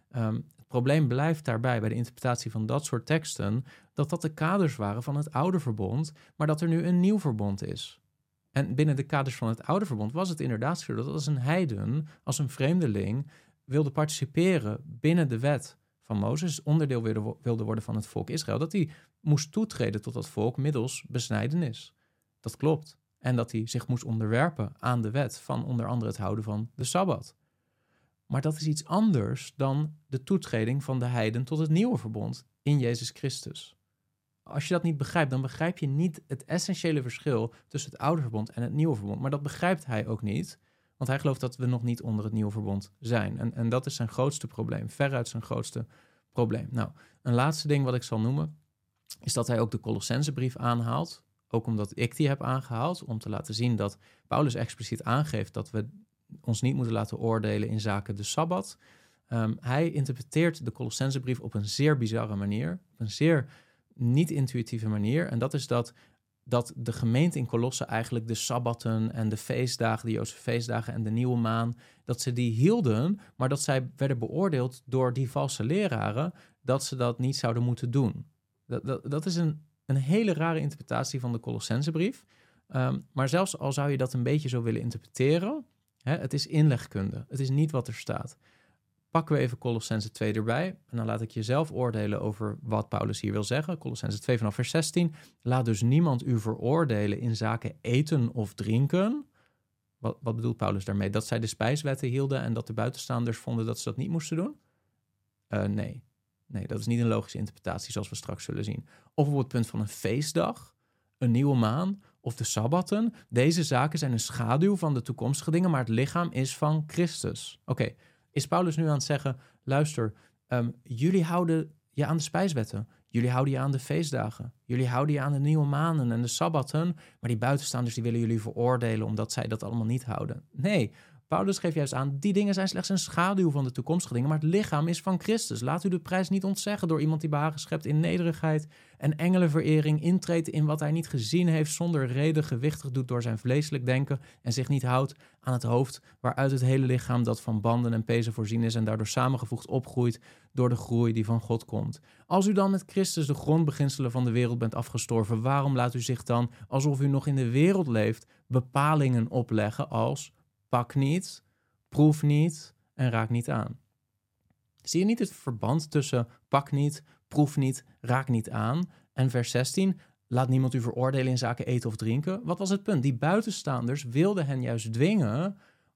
Um, het probleem blijft daarbij bij de interpretatie van dat soort teksten, dat dat de kaders waren van het oude verbond, maar dat er nu een nieuw verbond is. En binnen de kaders van het oude verbond was het inderdaad zo dat als een heiden, als een vreemdeling, wilde participeren binnen de wet van Mozes, onderdeel wilde, wilde worden van het volk Israël, dat hij moest toetreden tot dat volk middels besnijdenis. Dat klopt. En dat hij zich moest onderwerpen aan de wet van onder andere het houden van de Sabbat. Maar dat is iets anders dan de toetreding van de heiden tot het nieuwe verbond in Jezus Christus. Als je dat niet begrijpt, dan begrijp je niet het essentiële verschil tussen het oude verbond en het nieuwe verbond. Maar dat begrijpt hij ook niet, want hij gelooft dat we nog niet onder het nieuwe verbond zijn. En, en dat is zijn grootste probleem, veruit zijn grootste probleem. Nou, een laatste ding wat ik zal noemen, is dat hij ook de Colossensebrief aanhaalt. Ook omdat ik die heb aangehaald, om te laten zien dat Paulus expliciet aangeeft dat we ons niet moeten laten oordelen in zaken de Sabbat. Um, hij interpreteert de Colossensebrief op een zeer bizarre manier, op een zeer niet-intuïtieve manier. En dat is dat, dat de gemeente in Colosse eigenlijk de Sabbatten en de feestdagen, de Joodse feestdagen en de nieuwe maan, dat ze die hielden, maar dat zij werden beoordeeld door die valse leraren dat ze dat niet zouden moeten doen. Dat, dat, dat is een, een hele rare interpretatie van de Colossensebrief. Um, maar zelfs al zou je dat een beetje zo willen interpreteren, hè, het is inlegkunde. Het is niet wat er staat. Pakken we even Colossense twee erbij en dan laat ik je zelf oordelen over wat Paulus hier wil zeggen. Colossense twee vanaf vers zestien. Laat dus niemand u veroordelen in zaken eten of drinken. Wat, wat bedoelt Paulus daarmee? Dat zij de spijswetten hielden en dat de buitenstaanders vonden dat ze dat niet moesten doen? Uh, nee. Nee, dat is niet een logische interpretatie zoals we straks zullen zien. Of op het punt van een feestdag, een nieuwe maan of de Sabbatten. Deze zaken zijn een schaduw van de toekomstige dingen, maar het lichaam is van Christus. Oké. Okay. Is Paulus nu aan het zeggen, luister, um, jullie houden je aan de spijswetten. Jullie houden je aan de feestdagen. Jullie houden je aan de nieuwe maanden en de sabbatten. Maar die buitenstaanders die willen jullie veroordelen omdat zij dat allemaal niet houden. Nee, Paulus geeft juist aan, die dingen zijn slechts een schaduw van de toekomstige dingen. Maar het lichaam is van Christus. Laat u de prijs niet ontzeggen door iemand die behagen schept in nederigheid en engelenverering, intreedt in wat hij niet gezien heeft, zonder reden gewichtig doet door zijn vleeselijk denken en zich niet houdt aan het hoofd, waaruit het hele lichaam dat van banden en pezen voorzien is en daardoor samengevoegd opgroeit door de groei die van God komt. Als u dan met Christus de grondbeginselen van de wereld bent afgestorven, waarom laat u zich dan, alsof u nog in de wereld leeft, bepalingen opleggen als pak niet, proef niet en raak niet aan? Zie je niet het verband tussen pak niet, proef niet, raak niet aan en vers zestien, laat niemand u veroordelen in zaken eten of drinken? Wat was het punt? Die buitenstaanders wilden hen juist dwingen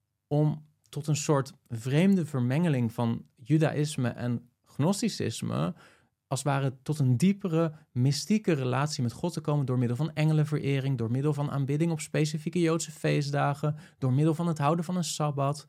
om tot een soort vreemde vermengeling van judaïsme en gnosticisme, als het ware tot een diepere, mystieke relatie met God te komen door middel van engelenverering, door middel van aanbidding op specifieke Joodse feestdagen, door middel van het houden van een Sabbat.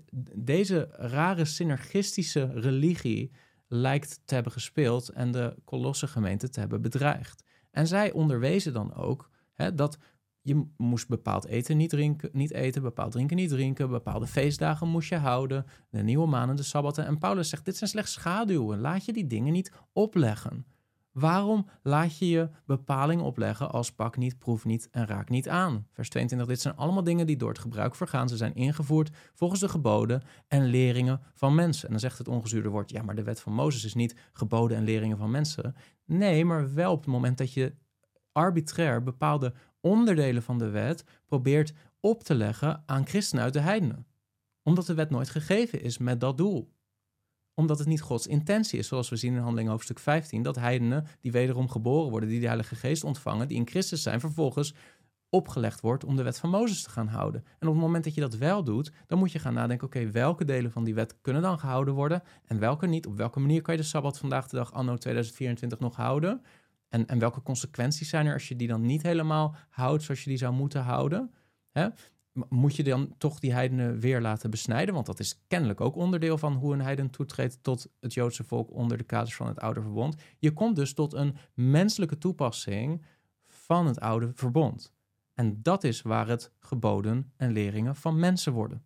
Deze rare synergistische religie lijkt te hebben gespeeld en de Colosse gemeente te hebben bedreigd. En zij onderwezen dan ook hè, dat je moest bepaald eten niet, drinken, niet eten, bepaald drinken niet drinken, bepaalde feestdagen moest je houden, de nieuwe maanden, de sabbatten. En Paulus zegt, dit zijn slechts schaduwen, laat je die dingen niet opleggen. Waarom laat je je bepaling opleggen als pak niet, proef niet en raak niet aan? Vers tweeëntwintig, dit zijn allemaal dingen die door het gebruik vergaan. Ze zijn ingevoerd volgens de geboden en leringen van mensen. En dan zegt het ongezuurde woord, ja, maar de wet van Mozes is niet geboden en leringen van mensen. Nee, maar wel op het moment dat je arbitrair bepaalde onderdelen van de wet probeert op te leggen aan christenen uit de heidenen. Omdat de wet nooit gegeven is met dat doel. Omdat het niet Gods intentie is, zoals we zien in Handelingen hoofdstuk vijftien, dat heidenen die wederom geboren worden, die de Heilige Geest ontvangen, die in Christus zijn, vervolgens opgelegd wordt om de wet van Mozes te gaan houden. En op het moment dat je dat wel doet, dan moet je gaan nadenken, oké, okay, welke delen van die wet kunnen dan gehouden worden en welke niet? Op welke manier kan je de Sabbat vandaag de dag anno tweeduizend vierentwintig nog houden? En, en welke consequenties zijn er als je die dan niet helemaal houdt zoals je die zou moeten houden? Hè? Moet je dan toch die heidenen weer laten besnijden? Want dat is kennelijk ook onderdeel van hoe een heiden toetreedt tot het Joodse volk onder de kaders van het oude verbond. Je komt dus tot een menselijke toepassing van het oude verbond. En dat is waar het geboden en leringen van mensen worden.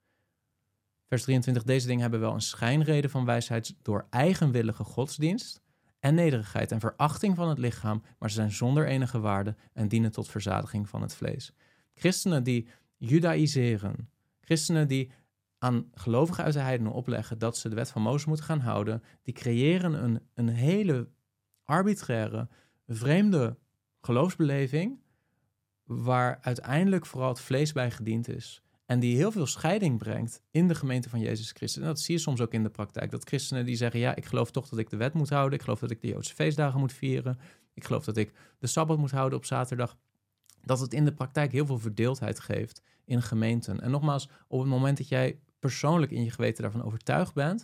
Vers drieëntwintig, deze dingen hebben wel een schijnreden van wijsheid door eigenwillige godsdienst en nederigheid en verachting van het lichaam, maar ze zijn zonder enige waarde en dienen tot verzadiging van het vlees. Christenen die judaïseren, christenen die aan gelovigen uit de heidenen opleggen dat ze de wet van Mozes moeten gaan houden. Die creëren een, een hele arbitraire, vreemde geloofsbeleving, waar uiteindelijk vooral het vlees bij gediend is. En die heel veel scheiding brengt in de gemeente van Jezus Christus. En dat zie je soms ook in de praktijk. Dat christenen die zeggen, ja, ik geloof toch dat ik de wet moet houden. Ik geloof dat ik de Joodse feestdagen moet vieren. Ik geloof dat ik de Sabbat moet houden op zaterdag. Dat het in de praktijk heel veel verdeeldheid geeft in gemeenten. En nogmaals, op het moment dat jij persoonlijk in je geweten daarvan overtuigd bent,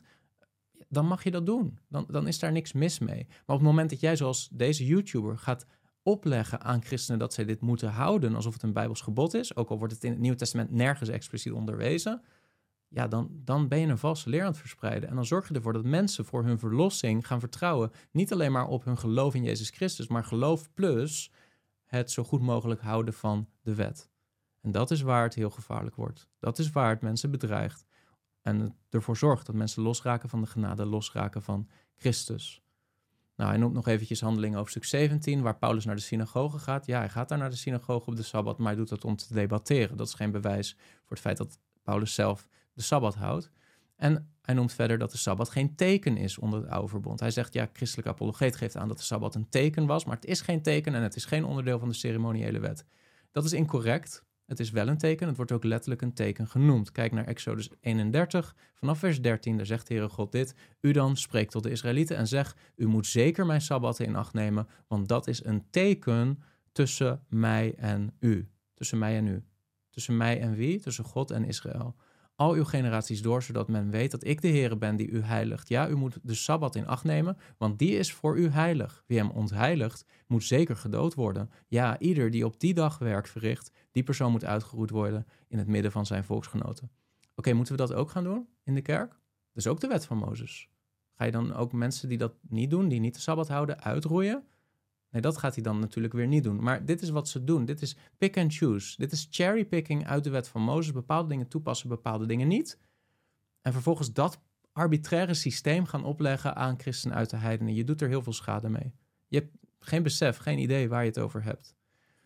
dan mag je dat doen. Dan, dan is daar niks mis mee. Maar op het moment dat jij zoals deze YouTuber gaat opleggen aan christenen dat zij dit moeten houden, alsof het een Bijbels gebod is, ook al wordt het in het Nieuwe Testament nergens expliciet onderwezen, ja, dan, dan ben je een valse leer aan het verspreiden. En dan zorg je ervoor dat mensen voor hun verlossing gaan vertrouwen, niet alleen maar op hun geloof in Jezus Christus, maar geloof plus het zo goed mogelijk houden van de wet. En dat is waar het heel gevaarlijk wordt. Dat is waar het mensen bedreigt. En het ervoor zorgt dat mensen losraken van de genade, losraken van Christus. Nou, hij noemt nog eventjes Handelingen hoofdstuk zeventien, waar Paulus naar de synagoge gaat. Ja, hij gaat daar naar de synagoge op de Sabbat, maar hij doet dat om te debatteren. Dat is geen bewijs voor het feit dat Paulus zelf de Sabbat houdt. En hij noemt verder dat de Sabbat geen teken is onder het oude verbond. Hij zegt, ja, christelijke apologeet geeft aan dat de Sabbat een teken was, maar het is geen teken en het is geen onderdeel van de ceremoniële wet. Dat is incorrect. Het is wel een teken, het wordt ook letterlijk een teken genoemd. Kijk naar Exodus eenendertig, vanaf vers dertien, daar zegt de Heere God dit. U dan spreekt tot de Israëlieten en zeg, u moet zeker mijn Sabbatten in acht nemen, want dat is een teken tussen mij en u. Tussen mij en u. Tussen mij en wie? Tussen God en Israël. Al uw generaties door, zodat men weet dat ik de Heere ben die u heiligt. Ja, u moet de Sabbat in acht nemen, want die is voor u heilig. Wie hem ontheiligt, moet zeker gedood worden. Ja, ieder die op die dag werk verricht, die persoon moet uitgeroeid worden in het midden van zijn volksgenoten. Oké, okay, moeten we dat ook gaan doen in de kerk? Dat is ook de wet van Mozes. Ga je dan ook mensen die dat niet doen, die niet de Sabbat houden, uitroeien? Nee, dat gaat hij dan natuurlijk weer niet doen. Maar dit is wat ze doen. Dit is pick and choose. Dit is cherrypicking uit de wet van Mozes. Bepaalde dingen toepassen, bepaalde dingen niet. En vervolgens dat arbitraire systeem gaan opleggen aan christenen uit de heidenen. Je doet er heel veel schade mee. Je hebt geen besef, geen idee waar je het over hebt.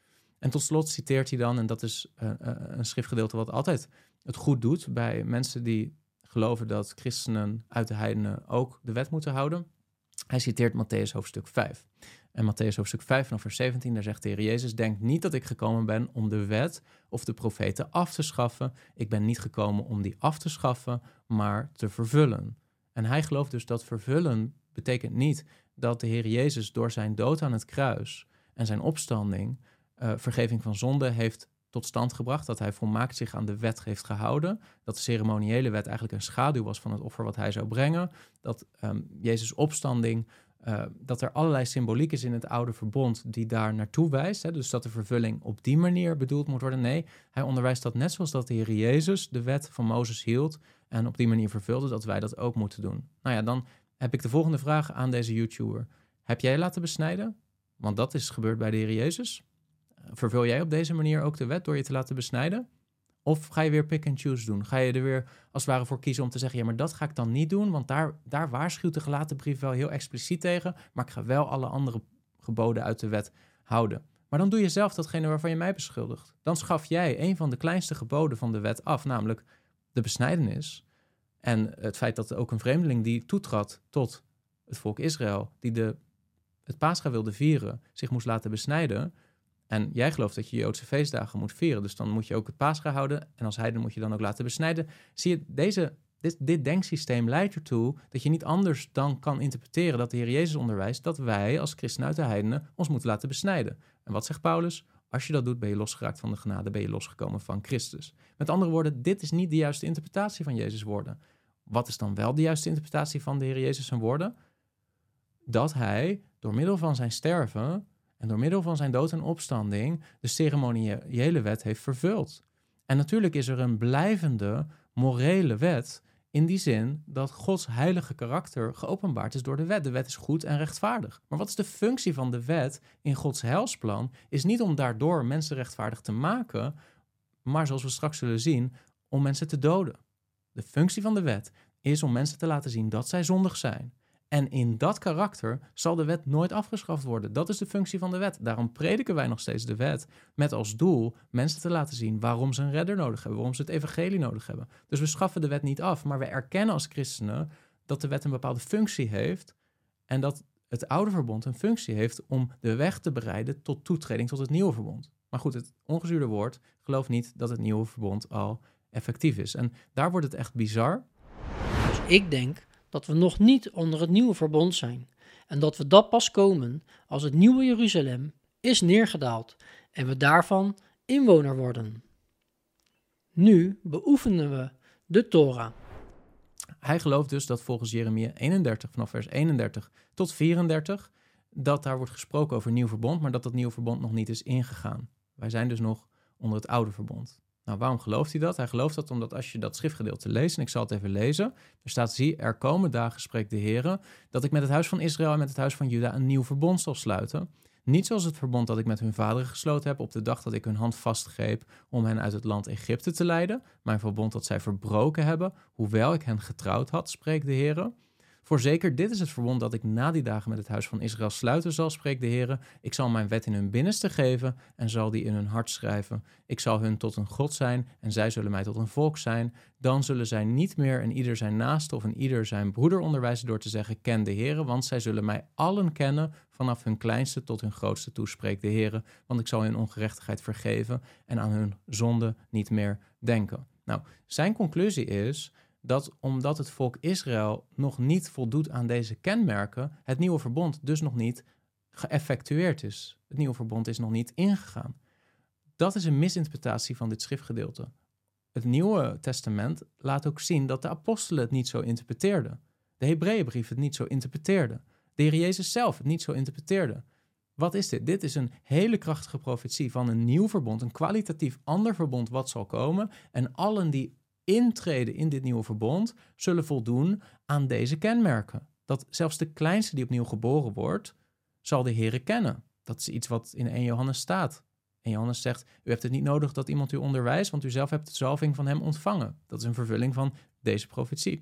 En tot slot citeert hij dan, en dat is uh, uh, een schriftgedeelte wat altijd het goed doet bij mensen die geloven dat christenen uit de heidenen ook de wet moeten houden. Hij citeert Mattheüs hoofdstuk vijf. En Mattheüs hoofdstuk vijf vanaf vers zeventien, daar zegt de Heer Jezus, denk niet dat ik gekomen ben om de wet of de profeten af te schaffen. Ik ben niet gekomen om die af te schaffen, maar te vervullen. En hij gelooft dus dat vervullen betekent niet dat de Heer Jezus door zijn dood aan het kruis en zijn opstanding uh, vergeving van zonde heeft tot stand gebracht, dat hij volmaakt zich aan de wet heeft gehouden, dat de ceremoniële wet eigenlijk een schaduw was van het offer wat hij zou brengen, dat um, Jezus' opstanding, uh, dat er allerlei symboliek is in het oude verbond die daar naartoe wijst, hè, dus dat de vervulling op die manier bedoeld moet worden. Nee, hij onderwijst dat net zoals dat de Heer Jezus de wet van Mozes hield en op die manier vervulde, dat wij dat ook moeten doen. Nou ja, dan heb ik de volgende vraag aan deze YouTuber. Heb jij laten besnijden? Want dat is gebeurd bij de Heer Jezus. Vervul jij op deze manier ook de wet door je te laten besnijden? Of ga je weer pick and choose doen? Ga je er weer als het ware voor kiezen om te zeggen, ja, maar dat ga ik dan niet doen, want daar, daar waarschuwt de gelaten brief wel heel expliciet tegen, maar ik ga wel alle andere geboden uit de wet houden. Maar dan doe je zelf datgene waarvan je mij beschuldigt. Dan schaf jij een van de kleinste geboden van de wet af, namelijk de besnijdenis. En het feit dat er ook een vreemdeling die toetrad tot het volk Israël, die de, het Pascha wilde vieren, zich moest laten besnijden. En jij gelooft dat je Joodse feestdagen moet vieren, dus dan moet je ook het Pascha houden. En als heiden moet je dan ook laten besnijden. Zie je, deze, dit, dit denksysteem leidt ertoe dat je niet anders dan kan interpreteren dat de Heer Jezus onderwijst dat wij als christenen uit de heidenen ons moeten laten besnijden. En wat zegt Paulus? Als je dat doet, ben je losgeraakt van de genade, ben je losgekomen van Christus. Met andere woorden, dit is niet de juiste interpretatie van Jezus' woorden. Wat is dan wel de juiste interpretatie van de Heer Jezus' zijn woorden? Dat hij door middel van zijn sterven en door middel van zijn dood en opstanding de ceremoniële wet heeft vervuld. En natuurlijk is er een blijvende morele wet in die zin dat Gods heilige karakter geopenbaard is door de wet. De wet is goed en rechtvaardig. Maar wat is de functie van de wet in Gods heilsplan? Is niet om daardoor mensen rechtvaardig te maken, maar zoals we straks zullen zien, om mensen te doden. De functie van de wet is om mensen te laten zien dat zij zondig zijn. En in dat karakter zal de wet nooit afgeschaft worden. Dat is de functie van de wet. Daarom prediken wij nog steeds de wet met als doel mensen te laten zien waarom ze een redder nodig hebben, waarom ze het evangelie nodig hebben. Dus we schaffen de wet niet af, maar we erkennen als christenen dat de wet een bepaalde functie heeft en dat het oude verbond een functie heeft om de weg te bereiden tot toetreding tot het nieuwe verbond. Maar goed, het ongezuurde woord gelooft niet dat het nieuwe verbond al effectief is. En daar wordt het echt bizar. Dus ik denk dat we nog niet onder het nieuwe verbond zijn en dat we dat pas komen als het nieuwe Jeruzalem is neergedaald en we daarvan inwoner worden. Nu beoefenen we de Torah. Hij gelooft dus dat volgens Jeremia eenendertig, vanaf vers eenendertig tot vierendertig, dat daar wordt gesproken over nieuw verbond, maar dat dat nieuwe verbond nog niet is ingegaan. Wij zijn dus nog onder het oude verbond. Nou, waarom gelooft hij dat? Hij gelooft dat omdat als je dat schriftgedeelte leest, en ik zal het even lezen, er staat, zie, er komen dagen, spreekt de Heere, dat ik met het huis van Israël en met het huis van Juda een nieuw verbond zal sluiten. Niet zoals het verbond dat ik met hun vaderen gesloten heb op de dag dat ik hun hand vastgreep om hen uit het land Egypte te leiden. Mijn verbond dat zij verbroken hebben, hoewel ik hen getrouwd had, spreekt de Heere. Voorzeker, dit is het verbond dat ik na die dagen met het huis van Israël sluiten zal, spreekt de Heere. Ik zal mijn wet in hun binnenste geven en zal die in hun hart schrijven. Ik zal hun tot een God zijn en zij zullen mij tot een volk zijn. Dan zullen zij niet meer een ieder zijn naaste of een ieder zijn broeder onderwijzen door te zeggen, ken de Heere, want zij zullen mij allen kennen, vanaf hun kleinste tot hun grootste toe, spreekt de Heere. Want ik zal hun ongerechtigheid vergeven en aan hun zonde niet meer denken. Nou, zijn conclusie is dat omdat het volk Israël nog niet voldoet aan deze kenmerken, het nieuwe verbond dus nog niet geëffectueerd is. Het nieuwe verbond is nog niet ingegaan. Dat is een misinterpretatie van dit schriftgedeelte. Het Nieuwe Testament laat ook zien dat de apostelen het niet zo interpreteerden. De Hebreeënbrief het niet zo interpreteerde. De Heer Jezus zelf het niet zo interpreteerde. Wat is dit? Dit is een hele krachtige profetie van een nieuw verbond, een kwalitatief ander verbond wat zal komen. En allen die intreden in dit nieuwe verbond zullen voldoen aan deze kenmerken. Dat zelfs de kleinste die opnieuw geboren wordt, zal de Heere kennen. Dat is iets wat in eerste Johannes staat. En Johannes zegt, u hebt het niet nodig dat iemand u onderwijst, want u zelf hebt de zalving van hem ontvangen. Dat is een vervulling van deze profetie.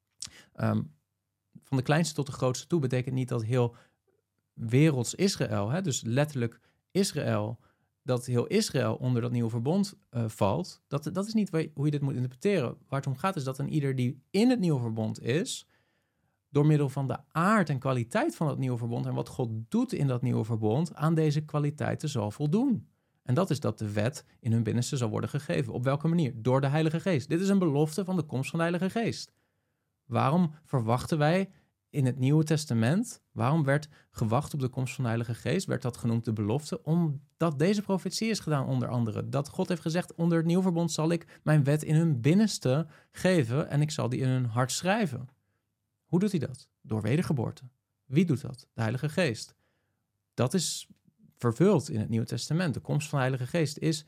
Um, van de kleinste tot de grootste toe betekent niet dat heel werelds Israël, hè, dus letterlijk Israël, dat heel Israël onder dat nieuwe verbond uh, valt. Dat, dat is niet waar, hoe je dit moet interpreteren. Waar het om gaat is dat een ieder die in het nieuwe verbond is, door middel van de aard en kwaliteit van dat nieuwe verbond en wat God doet in dat nieuwe verbond, aan deze kwaliteiten zal voldoen. En dat is dat de wet in hun binnenste zal worden gegeven. Op welke manier? Door de Heilige Geest. Dit is een belofte van de komst van de Heilige Geest. Waarom verwachten wij in het Nieuwe Testament, waarom werd gewacht op de komst van de Heilige Geest? Werd dat genoemd de belofte? Omdat deze profetie is gedaan onder andere. Dat God heeft gezegd, onder het nieuwe verbond zal ik mijn wet in hun binnenste geven en ik zal die in hun hart schrijven. Hoe doet hij dat? Door wedergeboorte. Wie doet dat? De Heilige Geest. Dat is vervuld in het Nieuwe Testament. De komst van de Heilige Geest is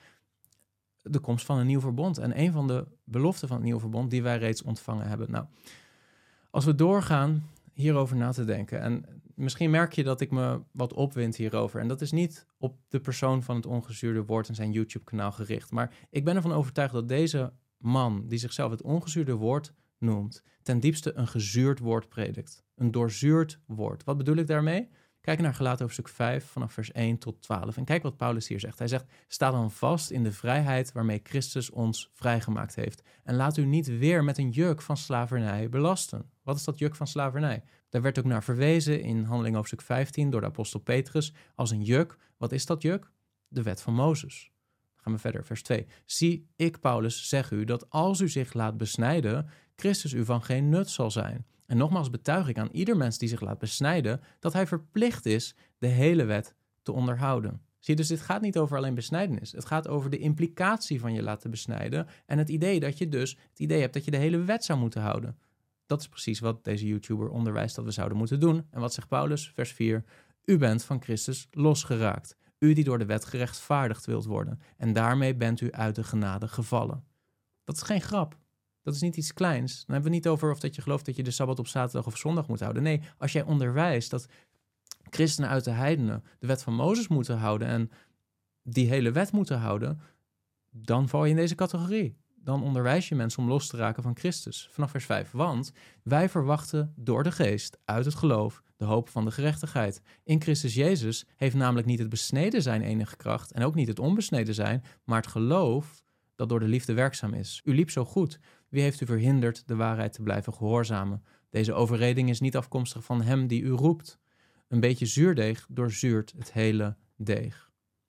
de komst van een nieuw verbond. En een van de beloften van het nieuwe verbond die wij reeds ontvangen hebben. Nou, als we doorgaan hierover na te denken. En misschien merk je dat ik me wat opwind hierover. En dat is niet op de persoon van het ongezuurde woord en zijn YouTube-kanaal gericht. Maar ik ben ervan overtuigd dat deze man, die zichzelf het ongezuurde woord noemt, ten diepste een gezuurd woord predikt. Een doorzuurd woord. Wat bedoel ik daarmee? Kijk naar Galaten hoofdstuk vijf, vanaf vers één tot twaalf. En kijk wat Paulus hier zegt. Hij zegt, sta dan vast in de vrijheid waarmee Christus ons vrijgemaakt heeft. En laat u niet weer met een juk van slavernij belasten. Wat is dat juk van slavernij? Daar werd ook naar verwezen in Handelingen hoofdstuk vijftien door de apostel Petrus als een juk. Wat is dat juk? De wet van Mozes. Dan gaan we verder, vers twee. Zie, ik Paulus zeg u dat als u zich laat besnijden, Christus u van geen nut zal zijn. En nogmaals betuig ik aan ieder mens die zich laat besnijden, dat hij verplicht is de hele wet te onderhouden. Zie je, dus dit gaat niet over alleen besnijdenis. Het gaat over de implicatie van je laten besnijden en het idee dat je dus het idee hebt dat je de hele wet zou moeten houden. Dat is precies wat deze YouTuber onderwijst dat we zouden moeten doen. En wat zegt Paulus? Vers vier. U bent van Christus losgeraakt. U die door de wet gerechtvaardigd wilt worden. En daarmee bent u uit de genade gevallen. Dat is geen grap. Dat is niet iets kleins. Dan hebben we het niet over of dat je gelooft dat je de Sabbat op zaterdag of zondag moet houden. Nee, als jij onderwijst dat christenen uit de heidenen de wet van Mozes moeten houden en die hele wet moeten houden, dan val je in deze categorie. dan onderwijs je mensen om los te raken van Christus. Vanaf vers vijf. Want wij verwachten door de geest, uit het geloof, de hoop van de gerechtigheid. In Christus Jezus heeft namelijk niet het besneden zijn enige kracht en ook niet het onbesneden zijn, maar het geloof dat door de liefde werkzaam is. U liep zo goed. Wie heeft u verhinderd de waarheid te blijven gehoorzamen? Deze overreding is niet afkomstig van hem die u roept. Een beetje zuurdeeg doorzuurt het hele deeg.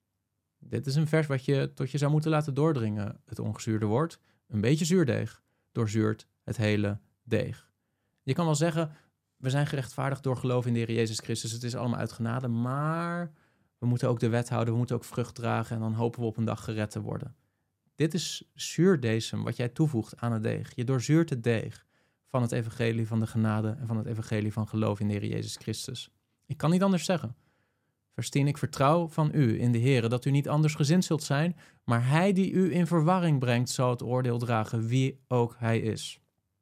Dit is een vers wat je tot je zou moeten laten doordringen. Het ongezuurde woord, een beetje zuurdeeg, doorzuurt het hele deeg. Je kan wel zeggen, we zijn gerechtvaardigd door geloof in de Heer Jezus Christus. Het is allemaal uit genade, maar we moeten ook de wet houden, we moeten ook vrucht dragen en dan hopen we op een dag gered te worden. Dit is zuurdesem wat jij toevoegt aan het deeg. Je doorzuurt het deeg van het evangelie van de genade en van het evangelie van geloof in de Heer Jezus Christus. Ik kan niet anders zeggen. Vers tien, ik vertrouw van u in de Heere dat u niet anders gezind zult zijn, maar hij die u in verwarring brengt zal het oordeel dragen, wie ook hij is.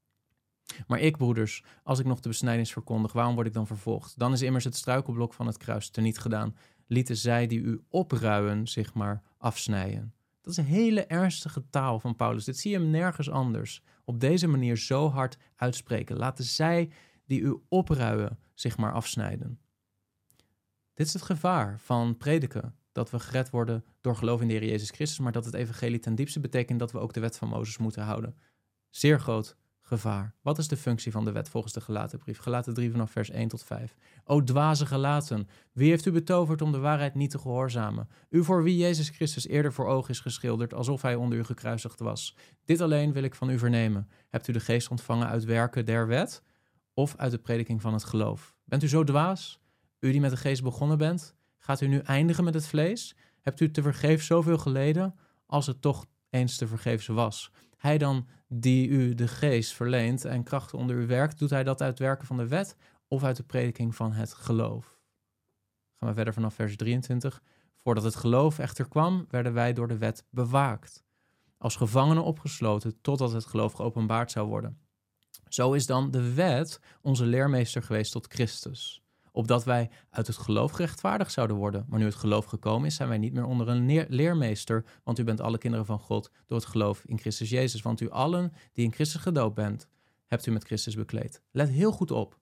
Maar ik, broeders, als ik nog de besnijdenis verkondig, waarom word ik dan vervolgd? Dan is immers het struikelblok van het kruis teniet gedaan. Lieten zij die u opruien zich maar afsnijden. Dat is een hele ernstige taal van Paulus. Dit zie je hem nergens anders. Op deze manier zo hard uitspreken. Laten zij die u opruien zich maar afsnijden. Dit is het gevaar van prediken. Dat we gered worden door geloof in de Heer Jezus Christus, maar dat het evangelie ten diepste betekent dat we ook de wet van Mozes moeten houden. Zeer groot gevaar. Wat is de functie van de wet volgens de Galatenbrief? Galaten drie vanaf vers één tot vijf. O dwaze Galaten, wie heeft u betoverd om de waarheid niet te gehoorzamen? U voor wie Jezus Christus eerder voor ogen is geschilderd, alsof hij onder u gekruisigd was. Dit alleen wil ik van u vernemen. Hebt u de geest ontvangen uit werken der wet of uit de prediking van het geloof? Bent u zo dwaas? U die met de geest begonnen bent, gaat u nu eindigen met het vlees? Hebt u tevergeefs zoveel geleden, als het toch eens tevergeefs was? Hij dan die u de geest verleent en krachten onder u werkt, doet hij dat uit werken van de wet of uit de prediking van het geloof? Gaan we verder vanaf vers drieëntwintig. Voordat het geloof echter kwam, werden wij door de wet bewaakt. Als gevangenen opgesloten, totdat het geloof geopenbaard zou worden. Zo is dan de wet onze leermeester geweest tot Christus. Opdat wij uit het geloof gerechtvaardigd zouden worden. Maar nu het geloof gekomen is, zijn wij niet meer onder een leer- leermeester, want u bent alle kinderen van God door het geloof in Christus Jezus. Want u allen die in Christus gedoopt bent, hebt u met Christus bekleed. Let heel goed op.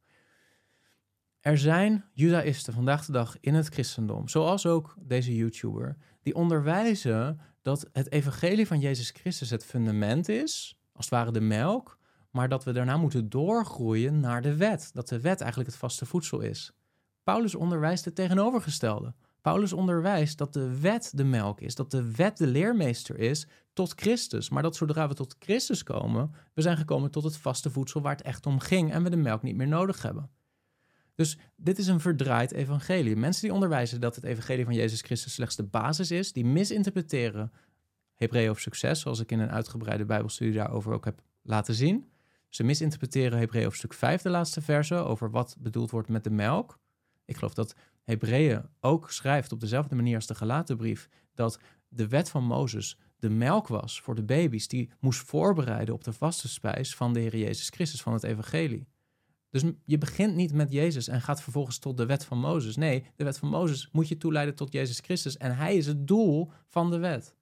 Er zijn judaïsten vandaag de dag in het christendom, zoals ook deze YouTuber, die onderwijzen dat het evangelie van Jezus Christus het fundament is, als het ware de melk, maar dat we daarna moeten doorgroeien naar de wet. Dat de wet eigenlijk het vaste voedsel is. Paulus onderwijst het tegenovergestelde. Paulus onderwijst dat de wet de melk is, dat de wet de leermeester is tot Christus. Maar dat zodra we tot Christus komen, we zijn gekomen tot het vaste voedsel waar het echt om ging en we de melk niet meer nodig hebben. Dus dit is een verdraaid evangelie. Mensen die onderwijzen dat het evangelie van Jezus Christus slechts de basis is, die misinterpreteren Hebreeën hoofdstuk zes, zoals ik in een uitgebreide bijbelstudie daarover ook heb laten zien. Ze misinterpreteren Hebreeën hoofdstuk vijf, de laatste verse, over wat bedoeld wordt met de melk. Ik geloof dat Hebreeën ook schrijft op dezelfde manier als de Galatenbrief, dat de wet van Mozes de melk was voor de baby's, die moest voorbereiden op de vaste spijs van de Heer Jezus Christus, van het evangelie. Dus je begint niet met Jezus en gaat vervolgens tot de wet van Mozes. Nee, de wet van Mozes moet je toeleiden tot Jezus Christus en hij is het doel van de wet.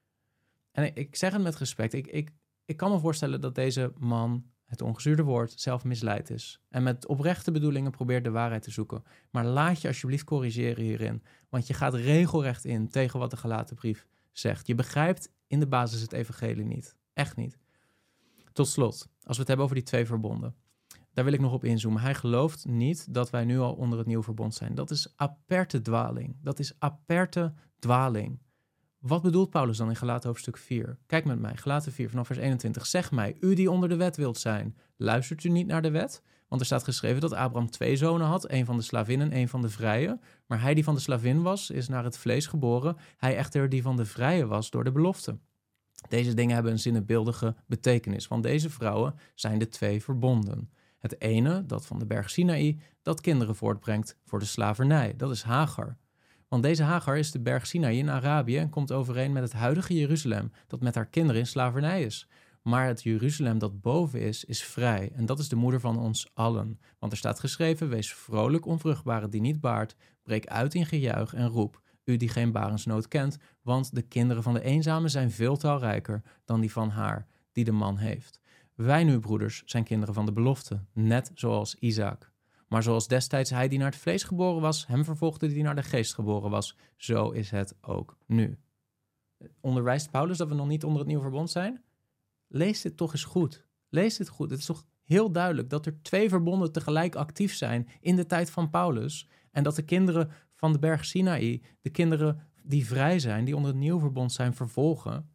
En ik, ik zeg het met respect, ik, ik, ik kan me voorstellen dat deze man, het ongezuurde woord, zelf misleid is. En met oprechte bedoelingen probeert de waarheid te zoeken. Maar laat je alsjeblieft corrigeren hierin. Want je gaat regelrecht in tegen wat de Galatenbrief zegt. Je begrijpt in de basis het evangelie niet. Echt niet. Tot slot, als we het hebben over die twee verbonden. Daar wil ik nog op inzoomen. Hij gelooft niet dat wij nu al onder het nieuwe verbond zijn. Dat is aperte dwaling. Dat is aperte dwaling. Wat bedoelt Paulus dan in Galaten hoofdstuk vier? Kijk met mij, Galaten vier vanaf vers eenentwintig. Zeg mij, u die onder de wet wilt zijn, luistert u niet naar de wet? Want er staat geschreven dat Abraham twee zonen had, een van de slavinnen en een van de vrije. Maar hij die van de slavin was, is naar het vlees geboren. Hij echter die van de vrije was door de belofte. Deze dingen hebben een zinnebeeldige betekenis, want deze vrouwen zijn de twee verbonden. Het ene, dat van de berg Sinaï, dat kinderen voortbrengt voor de slavernij. Dat is Hagar. Want deze Hagar is de berg Sinaï in Arabië en komt overeen met het huidige Jeruzalem, dat met haar kinderen in slavernij is. Maar het Jeruzalem dat boven is, is vrij. En dat is de moeder van ons allen. Want er staat geschreven, wees vrolijk onvruchtbare die niet baart, breek uit in gejuich en roep, u die geen barensnood kent, want de kinderen van de eenzame zijn veel talrijker dan die van haar die de man heeft. Wij nu, broeders, zijn kinderen van de belofte, net zoals Isaac. Maar zoals destijds hij die naar het vlees geboren was, hem vervolgde die naar de geest geboren was, zo is het ook nu. Onderwijst Paulus dat we nog niet onder het nieuwe verbond zijn? Lees dit toch eens goed. Lees dit goed. Het is toch heel duidelijk dat er twee verbonden tegelijk actief zijn in de tijd van Paulus. En dat de kinderen van de berg Sinaï, de kinderen die vrij zijn, die onder het nieuwe verbond zijn, vervolgen.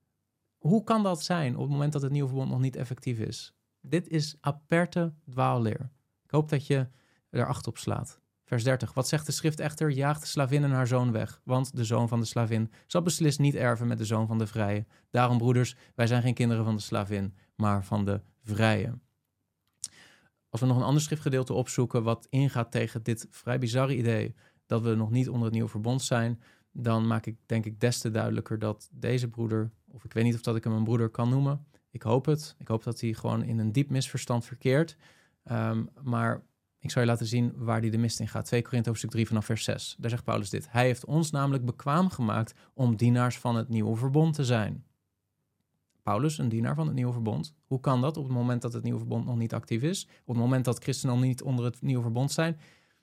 Hoe kan dat zijn op het moment dat het nieuwe verbond nog niet effectief is? Dit is aperte dwaalleer. Ik hoop dat je er acht op slaat. Vers dertig. Wat zegt de schrift echter? Jaag de slavin en haar zoon weg. Want de zoon van de slavin zal beslist niet erven met de zoon van de vrije. Daarom, broeders, wij zijn geen kinderen van de slavin, maar van de vrije. Als we nog een ander schriftgedeelte opzoeken wat ingaat tegen dit vrij bizarre idee dat we nog niet onder het nieuwe verbond zijn, dan maak ik denk ik des te duidelijker dat deze broeder, of ik weet niet of dat ik hem een broeder kan noemen, ik hoop het. Ik hoop dat hij gewoon in een diep misverstand verkeert. Um, maar ik zal je laten zien waar hij de mist in gaat. twee Korinthe hoofdstuk drie vanaf vers zes. Daar zegt Paulus dit. Hij heeft ons namelijk bekwaam gemaakt om dienaars van het nieuwe verbond te zijn. Paulus, een dienaar van het nieuwe verbond. Hoe kan dat op het moment dat het nieuwe verbond nog niet actief is? Op het moment dat christenen nog niet onder het nieuwe verbond zijn?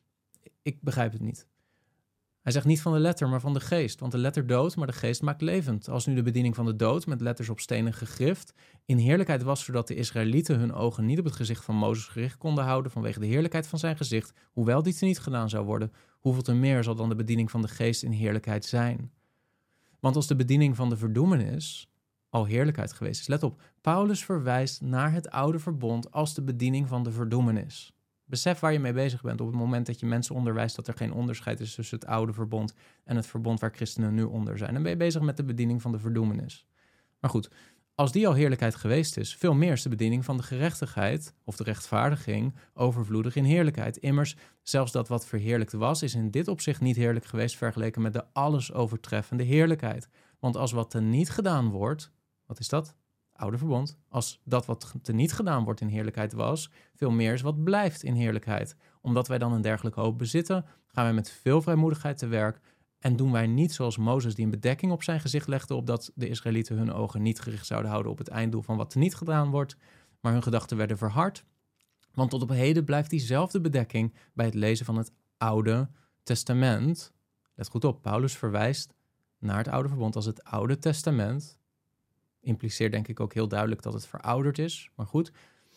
Ik begrijp het niet. Hij zegt niet van de letter, maar van de geest. Want de letter doodt, maar de geest maakt levend. Als nu de bediening van de dood met letters op stenen gegrift in heerlijkheid was, zodat de Israëlieten hun ogen niet op het gezicht van Mozes gericht konden houden vanwege de heerlijkheid van zijn gezicht, hoewel dit niet gedaan zou worden, hoeveel te meer zal dan de bediening van de geest in heerlijkheid zijn? Want als de bediening van de verdoemenis al heerlijkheid geweest is, let op, Paulus verwijst naar het oude verbond als de bediening van de verdoemenis. Besef waar je mee bezig bent op het moment dat je mensen onderwijst dat er geen onderscheid is tussen het oude verbond en het verbond waar christenen nu onder zijn. Dan ben je bezig met de bediening van de verdoemenis. Maar goed, als die al heerlijkheid geweest is, veel meer is de bediening van de gerechtigheid of de rechtvaardiging overvloedig in heerlijkheid. Immers, zelfs dat wat verheerlijkt was, is in dit opzicht niet heerlijk geweest vergeleken met de alles overtreffende heerlijkheid. Want als wat teniet gedaan wordt, wat is dat? Oude verbond. Als dat wat teniet gedaan wordt in heerlijkheid was, veel meer is wat blijft in heerlijkheid. Omdat wij dan een dergelijke hoop bezitten, gaan wij met veel vrijmoedigheid te werk en doen wij niet zoals Mozes die een bedekking op zijn gezicht legde, opdat de Israëlieten hun ogen niet gericht zouden houden op het einddoel van wat teniet gedaan wordt, maar hun gedachten werden verhard. Want tot op heden blijft diezelfde bedekking bij het lezen van het Oude Testament. Let goed op, Paulus verwijst naar het Oude Verbond als het Oude Testament. Impliceert denk ik ook heel duidelijk dat het verouderd is, maar goed.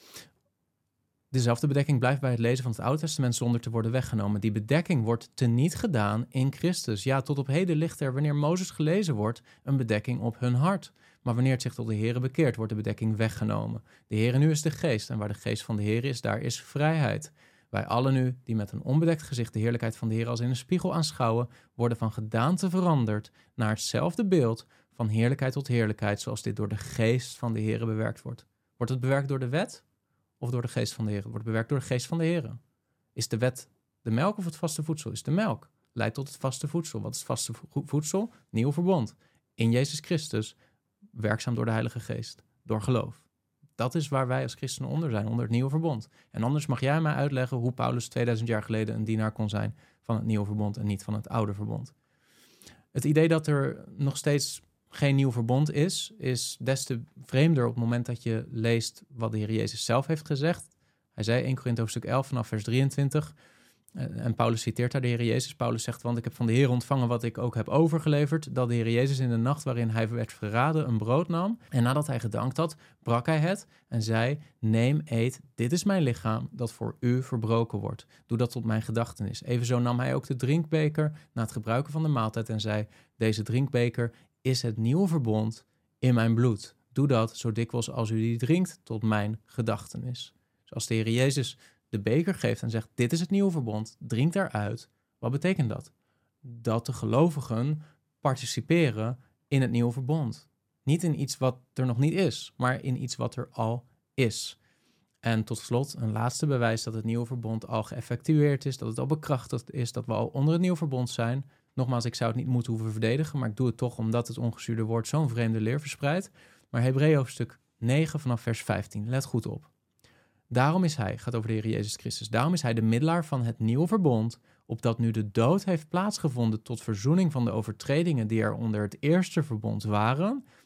Dezelfde bedekking blijft bij het lezen van het Oude Testament zonder te worden weggenomen. Die bedekking wordt teniet gedaan in Christus. Ja, tot op heden ligt er, wanneer Mozes gelezen wordt, een bedekking op hun hart. Maar wanneer het zich tot de Here bekeert, wordt de bedekking weggenomen. De Here nu is de geest en waar de geest van de Here is, daar is vrijheid. Wij allen nu, die met een onbedekt gezicht de heerlijkheid van de Here als in een spiegel aanschouwen, worden van gedaante veranderd naar hetzelfde beeld, van heerlijkheid tot heerlijkheid, zoals dit door de geest van de Here bewerkt wordt. Wordt het bewerkt door de wet of door de geest van de Here? Wordt het bewerkt door de geest van de Here? Is de wet de melk of het vaste voedsel? Is de melk leidt tot het vaste voedsel. Wat is het vaste voedsel? Nieuw verbond. In Jezus Christus, werkzaam door de Heilige Geest, door geloof. Dat is waar wij als christenen onder zijn, onder het nieuwe verbond. En anders mag jij mij uitleggen hoe Paulus tweeduizend jaar geleden een dienaar kon zijn van het nieuwe verbond en niet van het oude verbond. Het idee dat er nog steeds geen nieuw verbond is, is des te vreemder op het moment dat je leest wat de Heer Jezus zelf heeft gezegd. Hij zei in Korinthe hoofdstuk elf vanaf vers drieëntwintig, en Paulus citeert daar de Heer Jezus. Paulus zegt, want ik heb van de Heer ontvangen wat ik ook heb overgeleverd, dat de Heer Jezus in de nacht waarin hij werd verraden een brood nam. En nadat hij gedankt had, brak hij het en zei, neem, eet, dit is mijn lichaam dat voor u verbroken wordt. Doe dat tot mijn gedachtenis. Evenzo nam hij ook de drinkbeker na het gebruiken van de maaltijd en zei, deze drinkbeker is het nieuwe verbond in mijn bloed. Doe dat zo dikwijls als u die drinkt tot mijn gedachtenis. Zoals de Heer Jezus de beker geeft en zegt, dit is het nieuwe verbond, drink daaruit. Wat betekent dat? Dat de gelovigen participeren in het nieuwe verbond. Niet in iets wat er nog niet is, maar in iets wat er al is. En tot slot een laatste bewijs dat het nieuwe verbond al geëffectueerd is, dat het al bekrachtigd is, dat we al onder het nieuwe verbond zijn. Nogmaals, ik zou het niet moeten hoeven verdedigen, maar ik doe het toch omdat het ongezuurde woord zo'n vreemde leer verspreidt. Maar Hebreeën hoofdstuk negen vanaf vers vijftien, let goed op. Daarom is hij, gaat over de Heer Jezus Christus, daarom is hij de middelaar van het nieuwe verbond, opdat nu de dood heeft plaatsgevonden tot verzoening van de overtredingen die er onder het eerste verbond waren.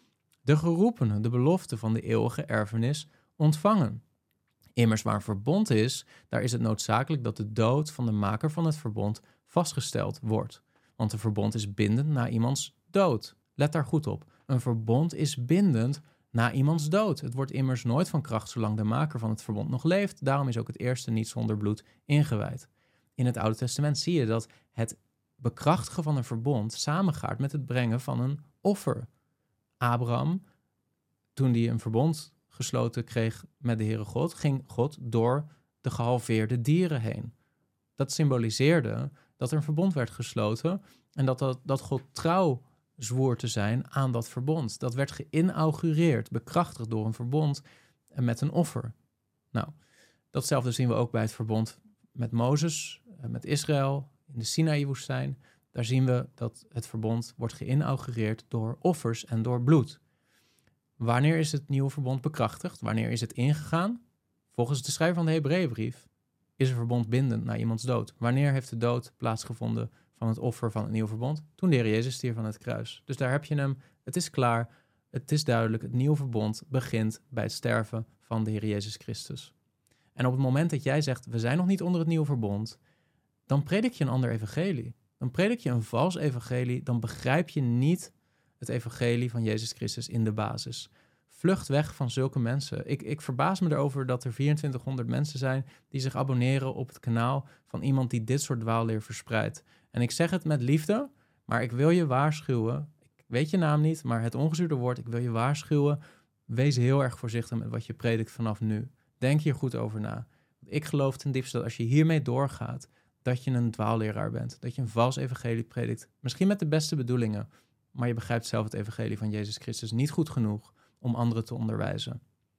de geroepenen de belofte van de eeuwige erfenis ontvangen. Immers waar een verbond is, daar is het noodzakelijk dat de dood van de maker van het verbond vastgesteld wordt. Want een verbond is bindend na iemands dood. Let daar goed op. Een verbond is bindend na iemands dood. Het wordt immers nooit van kracht zolang de maker van het verbond nog leeft. Daarom is ook het eerste niet zonder bloed ingewijd. In het Oude Testament zie je dat het bekrachtigen van een verbond samengaat met het brengen van een offer. Abraham, toen hij een verbond gesloten kreeg met de Heere God, ging God door de gehalveerde dieren heen. Dat symboliseerde dat er een verbond werd gesloten en dat, dat, dat God trouw zwoer te zijn aan dat verbond. Dat werd geïnaugureerd, bekrachtigd door een verbond en met een offer. Nou, datzelfde zien we ook bij het verbond met Mozes, met Israël in de Sinaï-woestijn. Daar zien we dat het verbond wordt geïnaugureerd door offers en door bloed. Wanneer is het nieuwe verbond bekrachtigd? Wanneer is het ingegaan? Volgens de schrijver van de Hebreeënbrief is een verbond bindend na iemands dood. Wanneer heeft de dood plaatsgevonden van het offer van het nieuwe verbond? Toen de Heer Jezus stierf van het kruis. Dus daar heb je hem. Het is klaar. Het is duidelijk. Het nieuwe verbond begint bij het sterven van de Heer Jezus Christus. En op het moment dat jij zegt, we zijn nog niet onder het nieuwe verbond, dan predik je een ander evangelie. Dan predik je een vals evangelie. Dan begrijp je niet het evangelie van Jezus Christus in de basis. Vlucht weg van zulke mensen. Ik, ik verbaas me erover dat er vierentwintighonderd mensen zijn die zich abonneren op het kanaal van iemand die dit soort dwaalleer verspreidt. En ik zeg het met liefde, maar ik wil je waarschuwen. Ik weet je naam niet, maar het ongezuurde woord, ik wil je waarschuwen. Wees heel erg voorzichtig met wat je predikt vanaf nu. Denk hier goed over na. Ik geloof ten diepste dat als je hiermee doorgaat, dat je een dwaalleraar bent. Dat je een vals evangelie predikt. Misschien met de beste bedoelingen, maar je begrijpt zelf het evangelie van Jezus Christus niet goed genoeg om anderen te onderwijzen.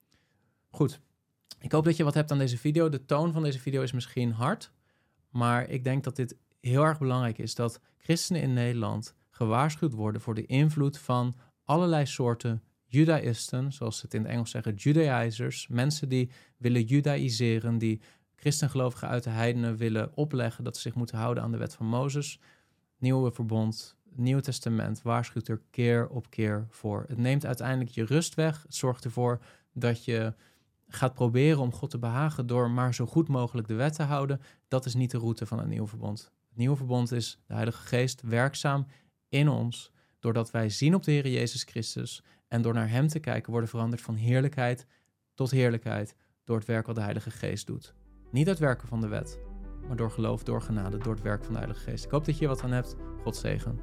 Goed, ik hoop dat je wat hebt aan deze video. De toon van deze video is misschien hard, maar ik denk dat dit heel erg belangrijk is, dat christenen in Nederland gewaarschuwd worden voor de invloed van allerlei soorten judaïsten, zoals ze het in het Engels zeggen, Judaizers, mensen die willen judaïseren, die christengelovigen uit de heidenen willen opleggen dat ze zich moeten houden aan de wet van Mozes. Nieuwe verbond, het Nieuwe Testament waarschuwt er keer op keer voor. Het neemt uiteindelijk je rust weg. Het zorgt ervoor dat je gaat proberen om God te behagen door maar zo goed mogelijk de wet te houden. Dat is niet de route van het Nieuwe Verbond. Het Nieuwe Verbond is de Heilige Geest werkzaam in ons, doordat wij zien op de Heer Jezus Christus en door naar Hem te kijken worden veranderd van heerlijkheid tot heerlijkheid door het werk wat de Heilige Geest doet. Niet het werken van de wet, maar door geloof, door genade, door het werk van de Heilige Geest. Ik hoop dat je hier wat aan hebt. God zegen.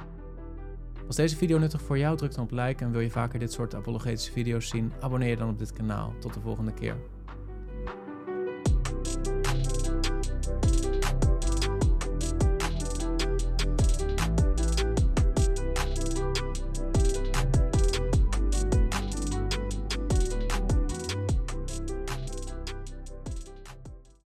Als deze video nuttig voor jou, druk dan op like en wil je vaker dit soort apologetische video's zien, abonneer je dan op dit kanaal. Tot de volgende keer.